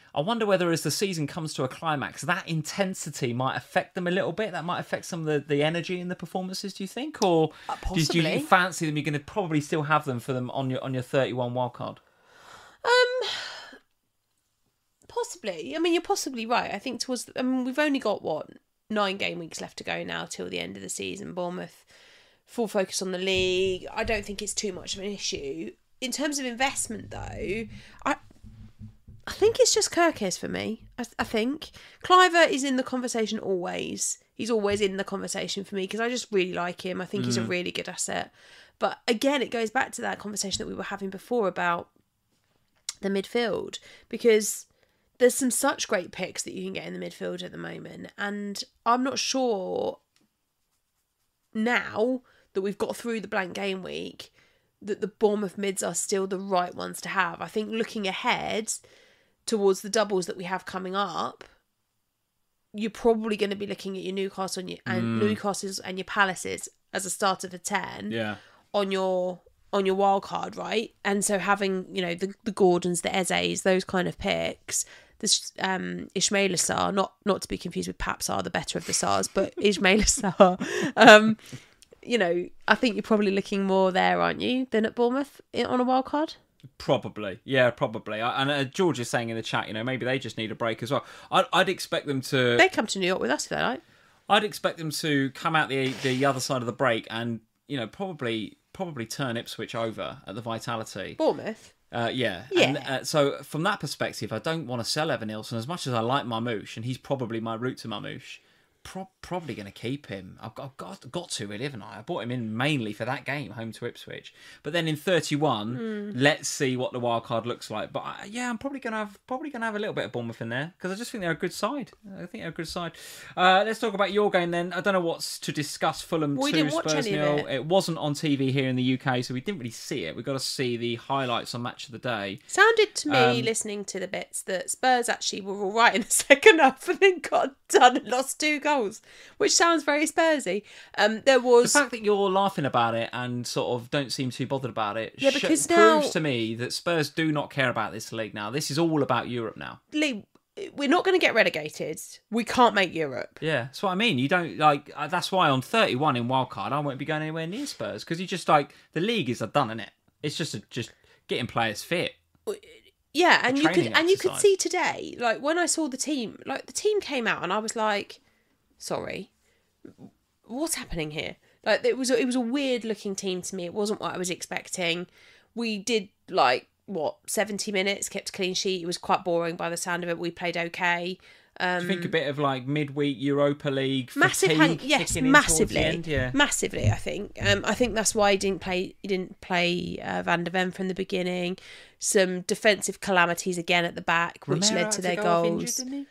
I wonder whether as the season comes to a climax, that intensity might affect them a little bit. That might affect some of the, the energy in the performances, do you think? Or Uh, do you, do possibly. you fancy them? You're going to probably still have them for them on your on your thirty-one wildcard? Um, possibly. I mean, you're possibly right. I think towards. I mean, we've only got what nine game weeks left to go now till the end of the season. Bournemouth, full focus on the league. I don't think it's too much of an issue in terms of investment, though. I. I think it's just Kirkes for me. I, I think Cliver is in the conversation always. He's always in the conversation for me because I just really like him. I think mm. he's a really good asset. But again, it goes back to that conversation that we were having before about the midfield, because there's some such great picks that you can get in the midfield at the moment. And I'm not sure now that we've got through the blank game week that the Bournemouth mids are still the right ones to have. I think looking ahead towards the doubles that we have coming up, you're probably going to be looking at your Newcastle and your and mm. Newcastle's and your Palaces as a starter for ten yeah. on your on your wild card, right? And so having, you know, the the Gordons, the Ezes, those kind of picks, this um Ismaila Sarr, not not to be confused with Pap Sarr, the better of the Sarrs, but Ismaila Sarr. Um, you know, I think you're probably looking more there, aren't you, than at Bournemouth on a wild card? Probably, yeah, probably. I, and uh, George is saying in the chat, you know, maybe they just need a break as well. I'd, I'd expect them to. They come to New York with us if they like. I'd expect them to come out the the other side of the break and, you know, probably probably turn Ipswich over at the Vitality. Bournemouth. Uh, yeah, yeah. And, uh, so from that perspective, I don't want to sell Evan Nilsson as much as I like Marmouche, and he's probably my route to Marmouche. Pro- probably going to keep him. I've got, I've got got to really, haven't I? I bought him in mainly for that game, home to Ipswich. But then in thirty-one, mm. let's see what the wild card looks like. But I, yeah, I'm probably going to have probably going to have a little bit of Bournemouth in there because I just think they're a good side. I think they're a good side. Uh, let's talk about your game then. I don't know what's to discuss. Fulham we two, didn't watch Spurs any nil. of it. It wasn't on T V here in the U K, so we didn't really see it. We got to see the highlights on Match of the Day. Sounded to me, um, listening to the bits, that Spurs actually were all right in the second half and then got done and lost two goals, which sounds very Spursy. Um, there was the fact that you're laughing about it and sort of don't seem too bothered about it. Yeah, because sh- now proves to me that Spurs do not care about this league now. This is all about Europe now. Lee, we're not going to get relegated. We can't make Europe. Yeah, that's what I mean. You don't like. Uh, that's why on thirty-one in wildcard, I won't be going anywhere near Spurs because you just like the league is a done, isn't it? It's just a, just getting players fit. Yeah, and you could exercise. and you could see today, like when I saw the team, like the team came out and I was like, sorry. What's happening here? Like it was, it was a weird looking team to me. It wasn't what I was expecting. We did like what seventy minutes, kept a clean sheet. It was quite boring by the sound of it. We played okay. Um, Do you think a bit of like midweek Europa League massive fatigue hang- yes, kicking in massively, towards the end? Yeah, massively. I think. Um, I think that's why he didn't play. He didn't play uh, Van der Ven from the beginning. Some defensive calamities again at the back, which Romero led to had their go off goals. injured, didn't he?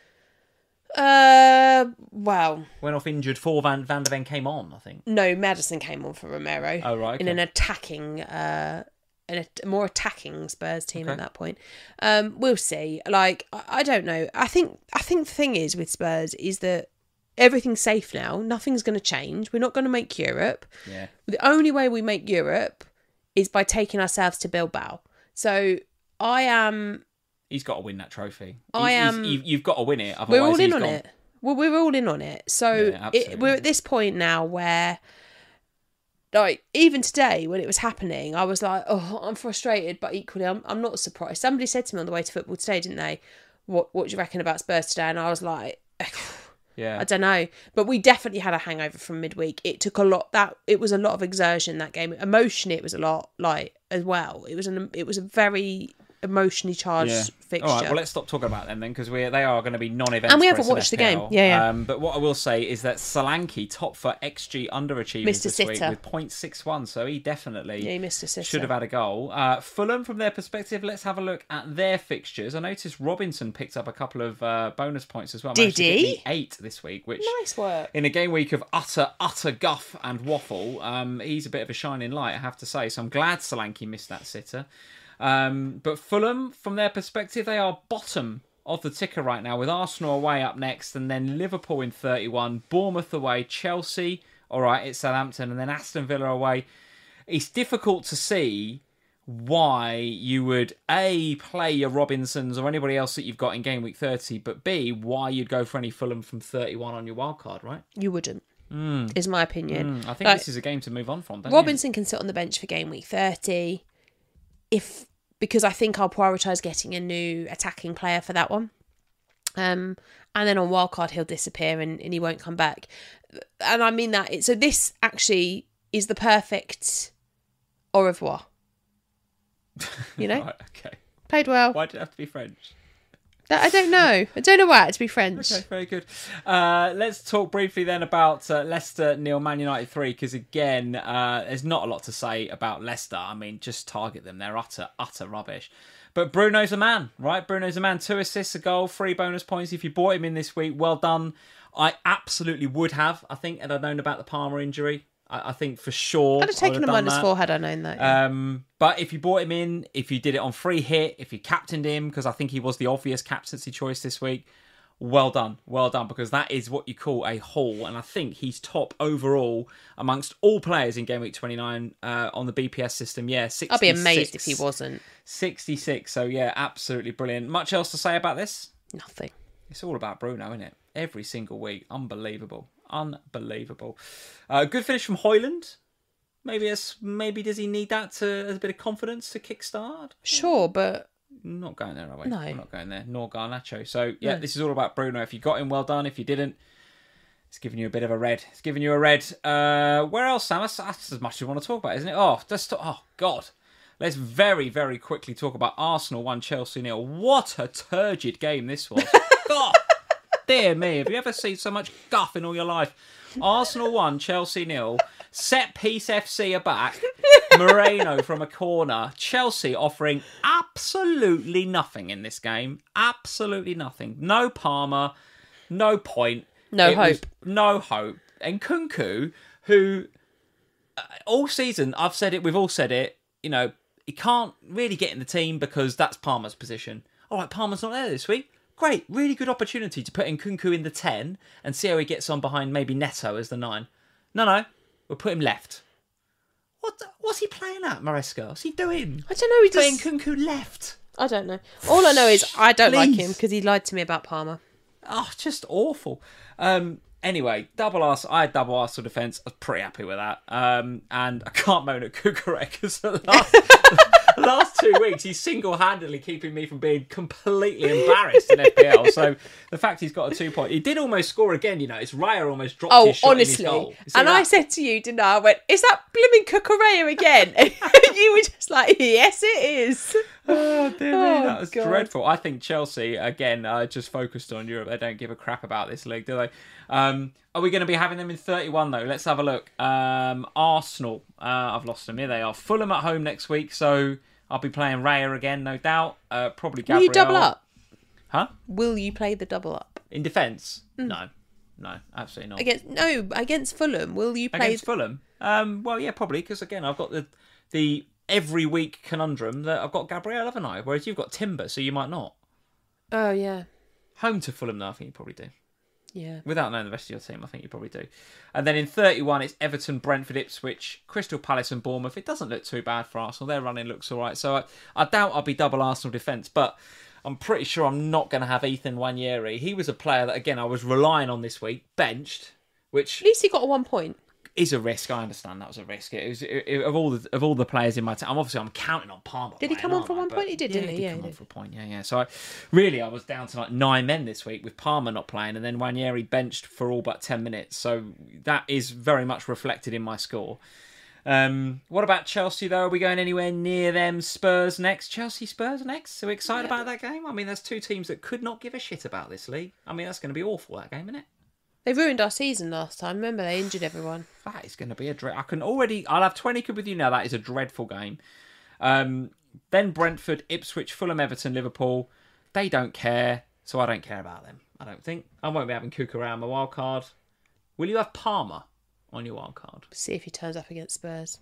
Uh, well, went off injured before Van Van der Ven came on, I think. No, Madison came on for Romero. Oh right, okay. In an attacking, uh, in a more attacking Spurs team okay. at that point. Um, we'll see. Like I, I don't know. I think I think the thing is with Spurs is that everything's safe now. Nothing's going to change. We're not going to make Europe. Yeah. The only way we make Europe is by taking ourselves to Bilbao. So I am. He's got to win that trophy. I he's, am. He's, you've got to win it. We're all in he's on gone. it. Well, we're all in on it. So Yeah, it, we're at this point now where, like, even today when it was happening, I was like, oh, I'm frustrated, but equally, I'm I'm not surprised. Somebody said to me on the way to football today, didn't they? What What do you reckon about Spurs today? And I was like, yeah, I don't know. But we definitely had a hangover from midweek. It took a lot. That it was a lot of exertion that game. Emotionally, it was a lot, like as well. It was an it was a very emotionally charged yeah. fixture. All right, well, let's stop talking about them then, because we they are going to be non-events. And we for haven't us in watched the F P L. game. Yeah, yeah. Um, but what I will say is that Solanke top for X G underachieving Mister this week Sitter. with point six one, so he definitely Yeah, he missed a sitter. should have had a goal. Uh, Fulham, from their perspective, let's have a look at their fixtures. I noticed Robinson picked up a couple of uh, bonus points as well. Did Managed to get he? me eight this week, which Nice work. in a game week of utter, utter guff and waffle, um, he's a bit of a shining light, I have to say. So I'm glad Solanke missed that sitter. Um, but Fulham, from their perspective, they are bottom of the ticker right now, with Arsenal away up next, and then Liverpool in thirty-one, Bournemouth away, Chelsea, all right, it's Southampton, and then Aston Villa away. It's difficult to see why you would A, play your Robinsons or anybody else that you've got in game week thirty, but B, why you'd go for any Fulham from thirty-one on your wild card, right? You wouldn't, mm. is my opinion. Mm. I think like, this is a game to move on from, don't Robinson you? can sit on the bench for game week thirty if because I think I'll prioritise getting a new attacking player for that one. Um, and then on wildcard he'll disappear and, and he won't come back. And I mean that. It, so this actually is the perfect au revoir. You know? Right, okay. Played well. Why did it have to be French? That, I don't know. I don't know why it had to be French. Okay, very good. Uh, let's talk briefly then about uh, Leicester nil, Man United three, because again, uh, there's not a lot to say about Leicester. I mean, just target them. They're utter, utter rubbish. But Bruno's a man, right? Bruno's a man. Two assists, a goal, three bonus points. If you bought him in this week, well done. I absolutely would have, I think, had I known about the Palmer injury. I, I think for sure. I'd have taken a minus that. four had I known that. Yeah. Um, but if you bought him in, if you did it on free hit, if you captained him, because I think he was the obvious captaincy choice this week, well done. Well done, because that is what you call a haul. And I think he's top overall amongst all players in game week twenty-nine uh, on the B P S system. Yeah, sixty-six. I'd be amazed if he wasn't. sixty-six. So, yeah, absolutely brilliant. Much else to say about this? Nothing. It's all about Bruno, isn't it? Every single week. Unbelievable. Unbelievable. Uh, good finish from Højlund. Maybe it's, maybe does he need that to as a bit of confidence to kickstart? Sure, but Not going there, are we? No. I'm not going there. Nor Garnacho. So, yeah, No. this is all about Bruno. If you got him, well done. If you didn't, it's giving you a bit of a red. It's giving you a red. Uh, where else, Sam? That's, that's as much as we want to talk about, isn't it? Oh, let's talk, oh, God. Let's very, very quickly talk about Arsenal one, Chelsea nil. What a turgid game this was. God, dear me. Have you ever seen so much guff in all your life? Arsenal one, Chelsea nil. Set piece F C are back. Moreno from a corner. Chelsea offering absolutely nothing in this game. Absolutely nothing. No Palmer. No point. No It was hope. No hope. And Kunku, who uh, all season, I've said it, we've all said it, you know, he can't really get in the team because that's Palmer's position. All right, Palmer's not there this week. Great. Really good opportunity to put in Kunku in the ten and see how he gets on behind maybe Neto as the nine. No, no. We'll put him left. What? The, what's he playing at, Maresca? What's he doing? I don't know. He Playing just. Kunku left. I don't know. All I know is I don't like Please. him because he lied to me about Palmer. Oh, just awful. Um, anyway, double Arsenal. I had double Arsenal defence. I was pretty happy with that. Um, and I can't moan at Kukurek because the last, the last two weeks he's single-handedly keeping me from being completely embarrassed in F P L. So the fact he's got a two-point, he did almost score again. You know, it's Raya almost dropped Oh, his shot honestly. in his goal. You see And that? I said to you, didn't I? I went, is that blooming Cucurella again? And you were just like, yes, it is. Oh, dear me, Oh, that was God. dreadful. I think Chelsea, again, uh, just focused on Europe. They don't give a crap about this league, do they? Um, are we going to be having them in thirty-one, though? Let's have a look. Um, Arsenal, uh, I've lost them. Here they are. Fulham at home next week, so I'll be playing Raya again, no doubt. Uh, probably Gabriel. Will you double up? Huh? Will you play the double up? In defence? No. No, absolutely not. Against No, against Fulham. Will you play... Against Fulham? Um, well, yeah, probably, because, again, I've got the the every week conundrum that I've got Gabriel, haven't I? Whereas you've got Timber, so you might not. Oh, yeah. Home to Fulham, though, I think you probably do. Yeah. Without knowing the rest of your team, I think you probably do. And then in thirty-one, it's Everton, Brentford, Ipswich, Crystal Palace and Bournemouth. It doesn't look too bad for Arsenal. Their running looks all right. So I, I doubt I'll be double Arsenal defence, but I'm pretty sure I'm not going to have Ethan Wanyeri. He was a player that, again, I was relying on this week, benched, which At least he got a one point. is a risk. I understand that was a risk. It was it, it- of all the of all the players in my team. I'm obviously I'm counting on Palmer. Did he playing, come on aren't for I? one But- point? He did, yeah, didn't he? He Yeah, did come he on did. for a point. Yeah, yeah. So I, really, I was down to like nine men this week with Palmer not playing, and then Wanyeri benched for all but ten minutes. So that is very much reflected in my score. Um, what about Chelsea though? Are we going anywhere near them? Spurs next. Chelsea Spurs next. Are we excited Yeah. about that game? I mean, there's two teams that could not give a shit about this league. I mean, that's going to be awful, that game, isn't it? They ruined our season last time. Remember, they injured everyone. That is going to be a dread. I can already. I'll have twenty quid with you now. That is a dreadful game. Um, then Brentford, Ipswich, Fulham, Everton, Liverpool. They don't care, so I don't care about them. I don't think I won't be having Cook around my wild card. Will you have Palmer on your wild card? See if he turns up against Spurs.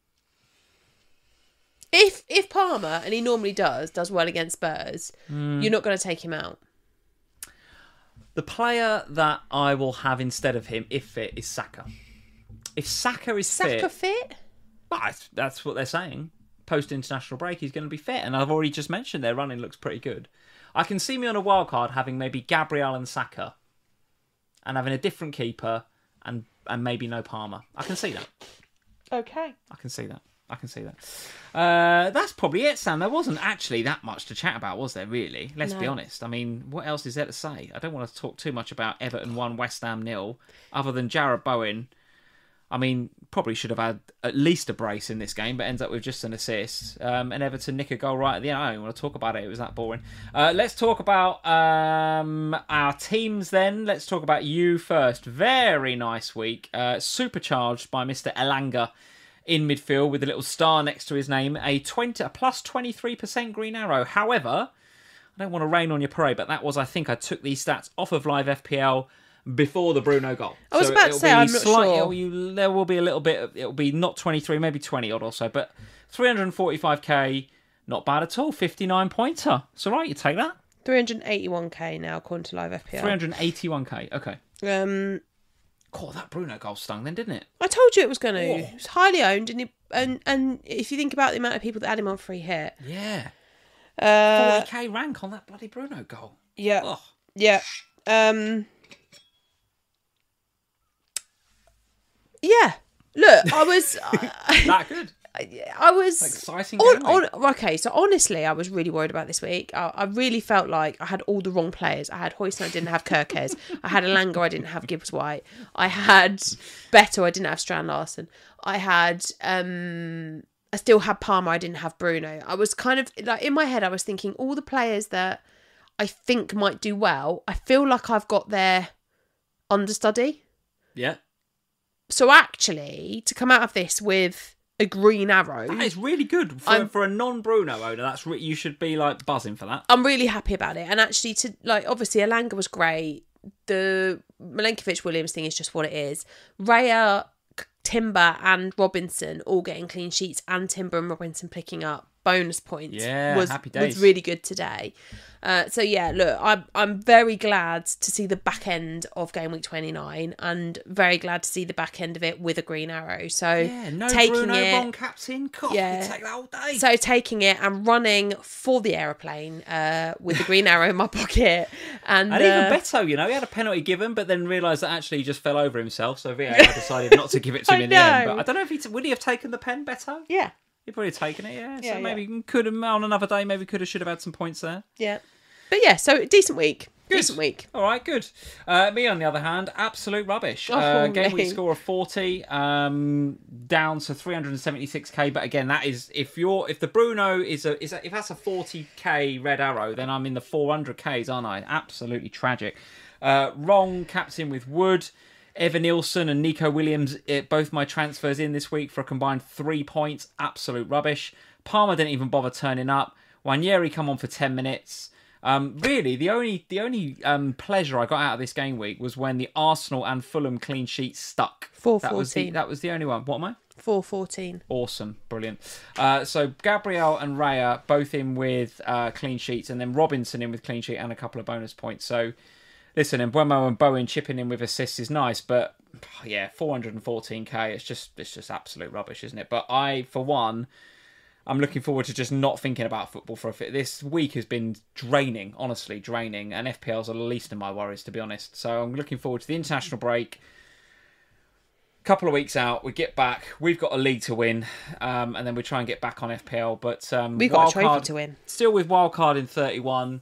If if Palmer, and he normally does, does well against Spurs, Hmm. you're not going to take him out. The player that I will have instead of him, if fit, is Saka. If Saka is Saka fit, fit? but that's- that's what they're saying. post-international break, he's going to be fit. And I've already just mentioned their running looks pretty good. I can see me on a wild card having maybe Gabriel and Saka and having a different keeper and, and maybe no Palmer. I can see that. Okay. I can see that. I can see that. Uh, that's probably it, Sam. There wasn't actually that much to chat about, was there, really? Let's No. be honest. I mean, what else is there to say? I don't want to talk too much about Everton one, West Ham nil, other than Jarrod Bowen. I mean, probably should have had at least a brace in this game, but ends up with just an assist. Um, and Everton nick a goal right at the end. I don't even want to talk about it. It was that boring. Uh, let's talk about um, our teams then. Let's talk about you first. Very nice week. Uh, supercharged by Mister Elanga in midfield with a little star next to his name. A twenty, a plus twenty-three percent green arrow. However, I don't want to rain on your parade, but that was, I think, I took these stats off of Live F P L before the Bruno goal. I was so about to say, I'm not slight, sure. It'll, you, there will be a little bit, of, it'll be not twenty-three, maybe twenty odd or so, but three hundred forty-five k, not bad at all. fifty-nine pointer. It's all right, you take that. three hundred eighty-one k now, according to Live F P L. three hundred eighty-one k, okay. Um, God, that Bruno goal stung then, didn't it? I told you it was going to. Oh. It was highly owned, and, it, and and if you think about the amount of people that had him on free hit, Yeah. uh, forty k rank on that bloody Bruno goal. yeah, Oh. yeah, um, yeah. Look, I was, That good. I was Exciting on, game on, okay, so honestly, I was really worried about this week. I, I really felt like I had all the wrong players. I had Hoyson, I didn't have Kirkes. I had Elanga, I didn't have Gibbs White. I had Beto, I didn't have Strand Larson. I had, um, I still had Palmer, I didn't have Bruno. I was kind of, like, in my head, I was thinking all the players that I think might do well, I feel like I've got their understudy. Yeah. So actually, to come out of this with a green arrow, That is really good for, I'm- for a non-Bruno owner. That's re- you should be like buzzing for that. I'm really happy about it. And actually, to like, obviously, Elanga was great. The Milenkovic Williams thing is just what it is. Raya, Timber, and Robinson all getting clean sheets, and Timber and Robinson picking up bonus points. Yeah, was, happy days. was really good today. Uh, so yeah, look, I'm I'm very glad to see the back end of game week twenty-nine, and very glad to see the back end of it with a green arrow. So Yeah, no taking Bruno, it, wrong captain. God, Yeah. you take that all day. So taking it and running for the aeroplane uh, with the green arrow in my pocket, and, And even uh, Beto, you know, he had a penalty given, but then realised that actually he just fell over himself. So V A R decided not to give it to him I in the end. know. But I don't know if he t- would he have taken the pen, Beto? yeah, He'd probably have taken it, yeah. Yeah, So yeah. maybe he could have on another day. Maybe could have should have had some points there. yeah, but yeah, so decent week, decent week. All right, good. Uh, me, on the other hand, absolute rubbish. Oh, uh, game week mate. score of forty, um, down to three hundred seventy-six k. But again, that is if you're if the Bruno is a is a, if that's a forty k red arrow, then I'm in the four hundred k's, aren't I? Absolutely tragic. Uh, wrong captain with Wood. Evan Nielsen and Nico Williams, it, both my transfers in this week for a combined three points. Absolute rubbish. Palmer didn't even bother turning up. Wanyeri come on for ten minutes. Um, really, the only the only um, pleasure I got out of this game week was when the Arsenal and Fulham clean sheet stuck. four That was the fourteen. that was the only one. What am I? four fourteen. Awesome, brilliant. Uh, so Gabriel and Raya both in with uh, clean sheets, and then Robinson in with clean sheet and a couple of bonus points. So listen, and Buemo and Bowen chipping in with assists is nice, but yeah, four hundred fourteen k. It's just it's just absolute rubbish, isn't it? But I, for one, I'm looking forward to just not thinking about football for a bit. This week has been draining, honestly, draining, and F P L's are the least of my worries, to be honest. So I'm looking forward to the international break. Couple of weeks out, we get back. We've got a league to win, um, and then we try and get back on F P L. But um, We've got a wildcard- trophy to win. Still with wildcard in thirty-one.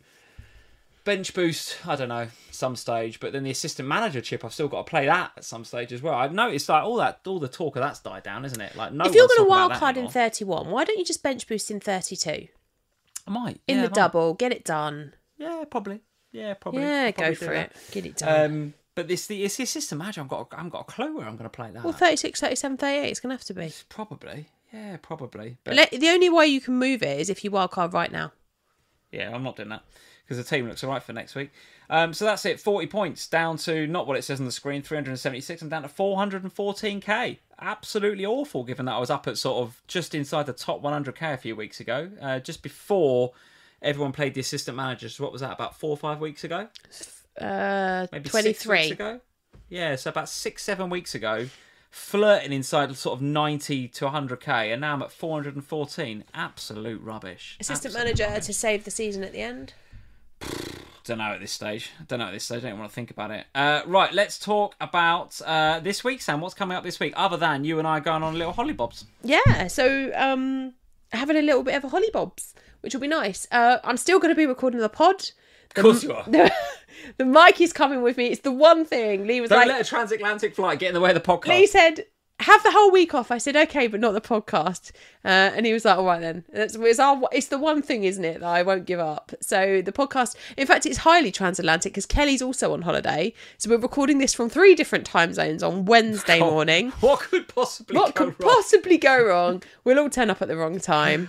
Bench boost, I don't know, some stage. But then the assistant manager chip, I've still got to play that at some stage as well. I've noticed like all that, all the talk of that's died down, isn't it? Like no. If you're going going to to wild that card in anymore. thirty-one, why don't you just bench boost in thirty-two? I might In yeah, the I might. double, get it done. Yeah, probably. Yeah, probably. Yeah, I'll go probably for do it. that. Get it done. Um, but this the it's the assistant manager. I've got I haven't got a clue where I'm going to play that. well, thirty-six, thirty-seven, thirty-eight, it's going to have to be. Probably. Yeah, probably. But Le- The only way you can move it is if you wild card right now. yeah, I'm not doing that because the team looks all right for next week. Um, so that's it. forty points down to not what it says on the screen. three hundred seventy-six. I'm down to four hundred fourteen k. Absolutely awful. Given that I was up at sort of just inside the top one hundred k a few weeks ago, uh, just before everyone played the assistant managers. What was that? About four or five weeks ago? Uh, Maybe twenty-three. six weeks ago. Yeah, so about six, seven weeks ago, flirting inside sort of ninety to one hundred k, and now I'm at four hundred fourteen. Absolute rubbish. Assistant Absolute manager rubbish. to save the season at the end. Don't know at this stage. Don't know at this stage. I don't want to think about it. Uh, right, let's talk about uh, this week, Sam. What's coming up this week, other than you and I going on little hollybobs? Yeah, so um, having a little bit of a hollybobs, which will be nice. Uh, I'm still going to be recording the pod. The, Of course you are. The, the mic is coming with me. It's the one thing. Lee was Don't like, let a transatlantic flight get in the way of the podcast. Lee said, have the whole week off. I said, okay, but not the podcast. Uh, and he was like, all right then. It's, it's, our, it's the one thing, isn't it, that I won't give up. So the podcast, in fact, it's highly transatlantic because Kelly's also on holiday. So we're recording this from three different time zones on Wednesday God, morning. What could possibly What go could wrong? possibly go wrong? We'll all turn up at the wrong time.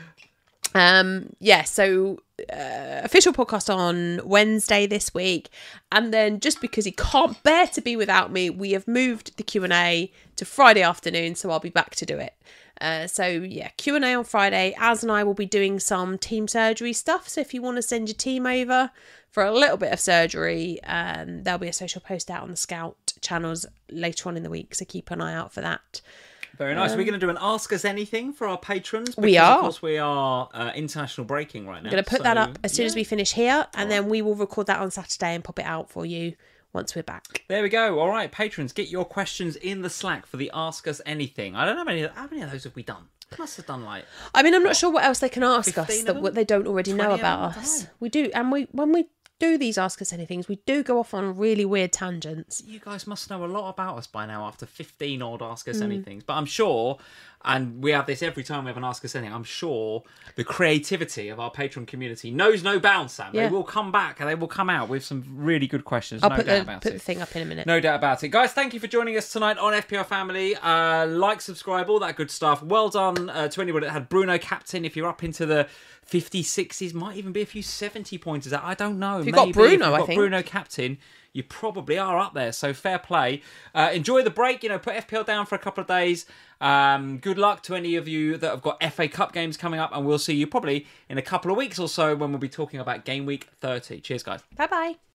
Um, yeah, so uh, official podcast on Wednesday this week, and then just because he can't bear to be without me, we have moved the Q and A to Friday afternoon, so I'll be back to do it. Uh, so yeah, Q and A on Friday. Az and I will be doing some team surgery stuff, so if you want to send your team over for a little bit of surgery, um, there'll be a social post out on the Scout channels later on in the week, so keep an eye out for that. Very nice. Um, We're going to do an Ask Us Anything for our patrons. Because, we are. Of course, we are uh, international breaking right now. I'm going to put so, that up as soon yeah. as we finish here, and then we will record that on Saturday and pop it out for you once we're back. There we go. All right, patrons, get your questions in the Slack for the Ask Us Anything. I don't know how many, how many of those have we done? We must have done like... I mean, I'm not sure what else they can ask us fifteen that of what they don't already know twenty of about them? I us. don't know. We do, and we when we do these Ask Us Anythings, we do go off on really weird tangents. You guys must know a lot about us by now after fifteen odd Ask Mm. Us Anythings. But I'm sure, and we have this every time we have an Ask Us Anything, I'm sure the creativity of our patron community knows no bounds, Sam. Yeah. They will come back and they will come out with some really good questions. I'll no put doubt the about put it. the thing up in a minute. No doubt about it. Guys, thank you for joining us tonight on F P L Family. Uh, like, subscribe, all that good stuff. Well done uh, to anybody that had Bruno captain. If you're up into the fifties, sixties, might even be a few seventy pointers out. I don't know. If you've Maybe. got Bruno, if you've I got think. Bruno captain, you probably are up there. So fair play. Uh, enjoy the break. You know, put F P L down for a couple of days. Um, good luck to any of you that have got F A Cup games coming up. And we'll see you probably in a couple of weeks or so when we'll be talking about game week thirty. Cheers, guys. Bye bye.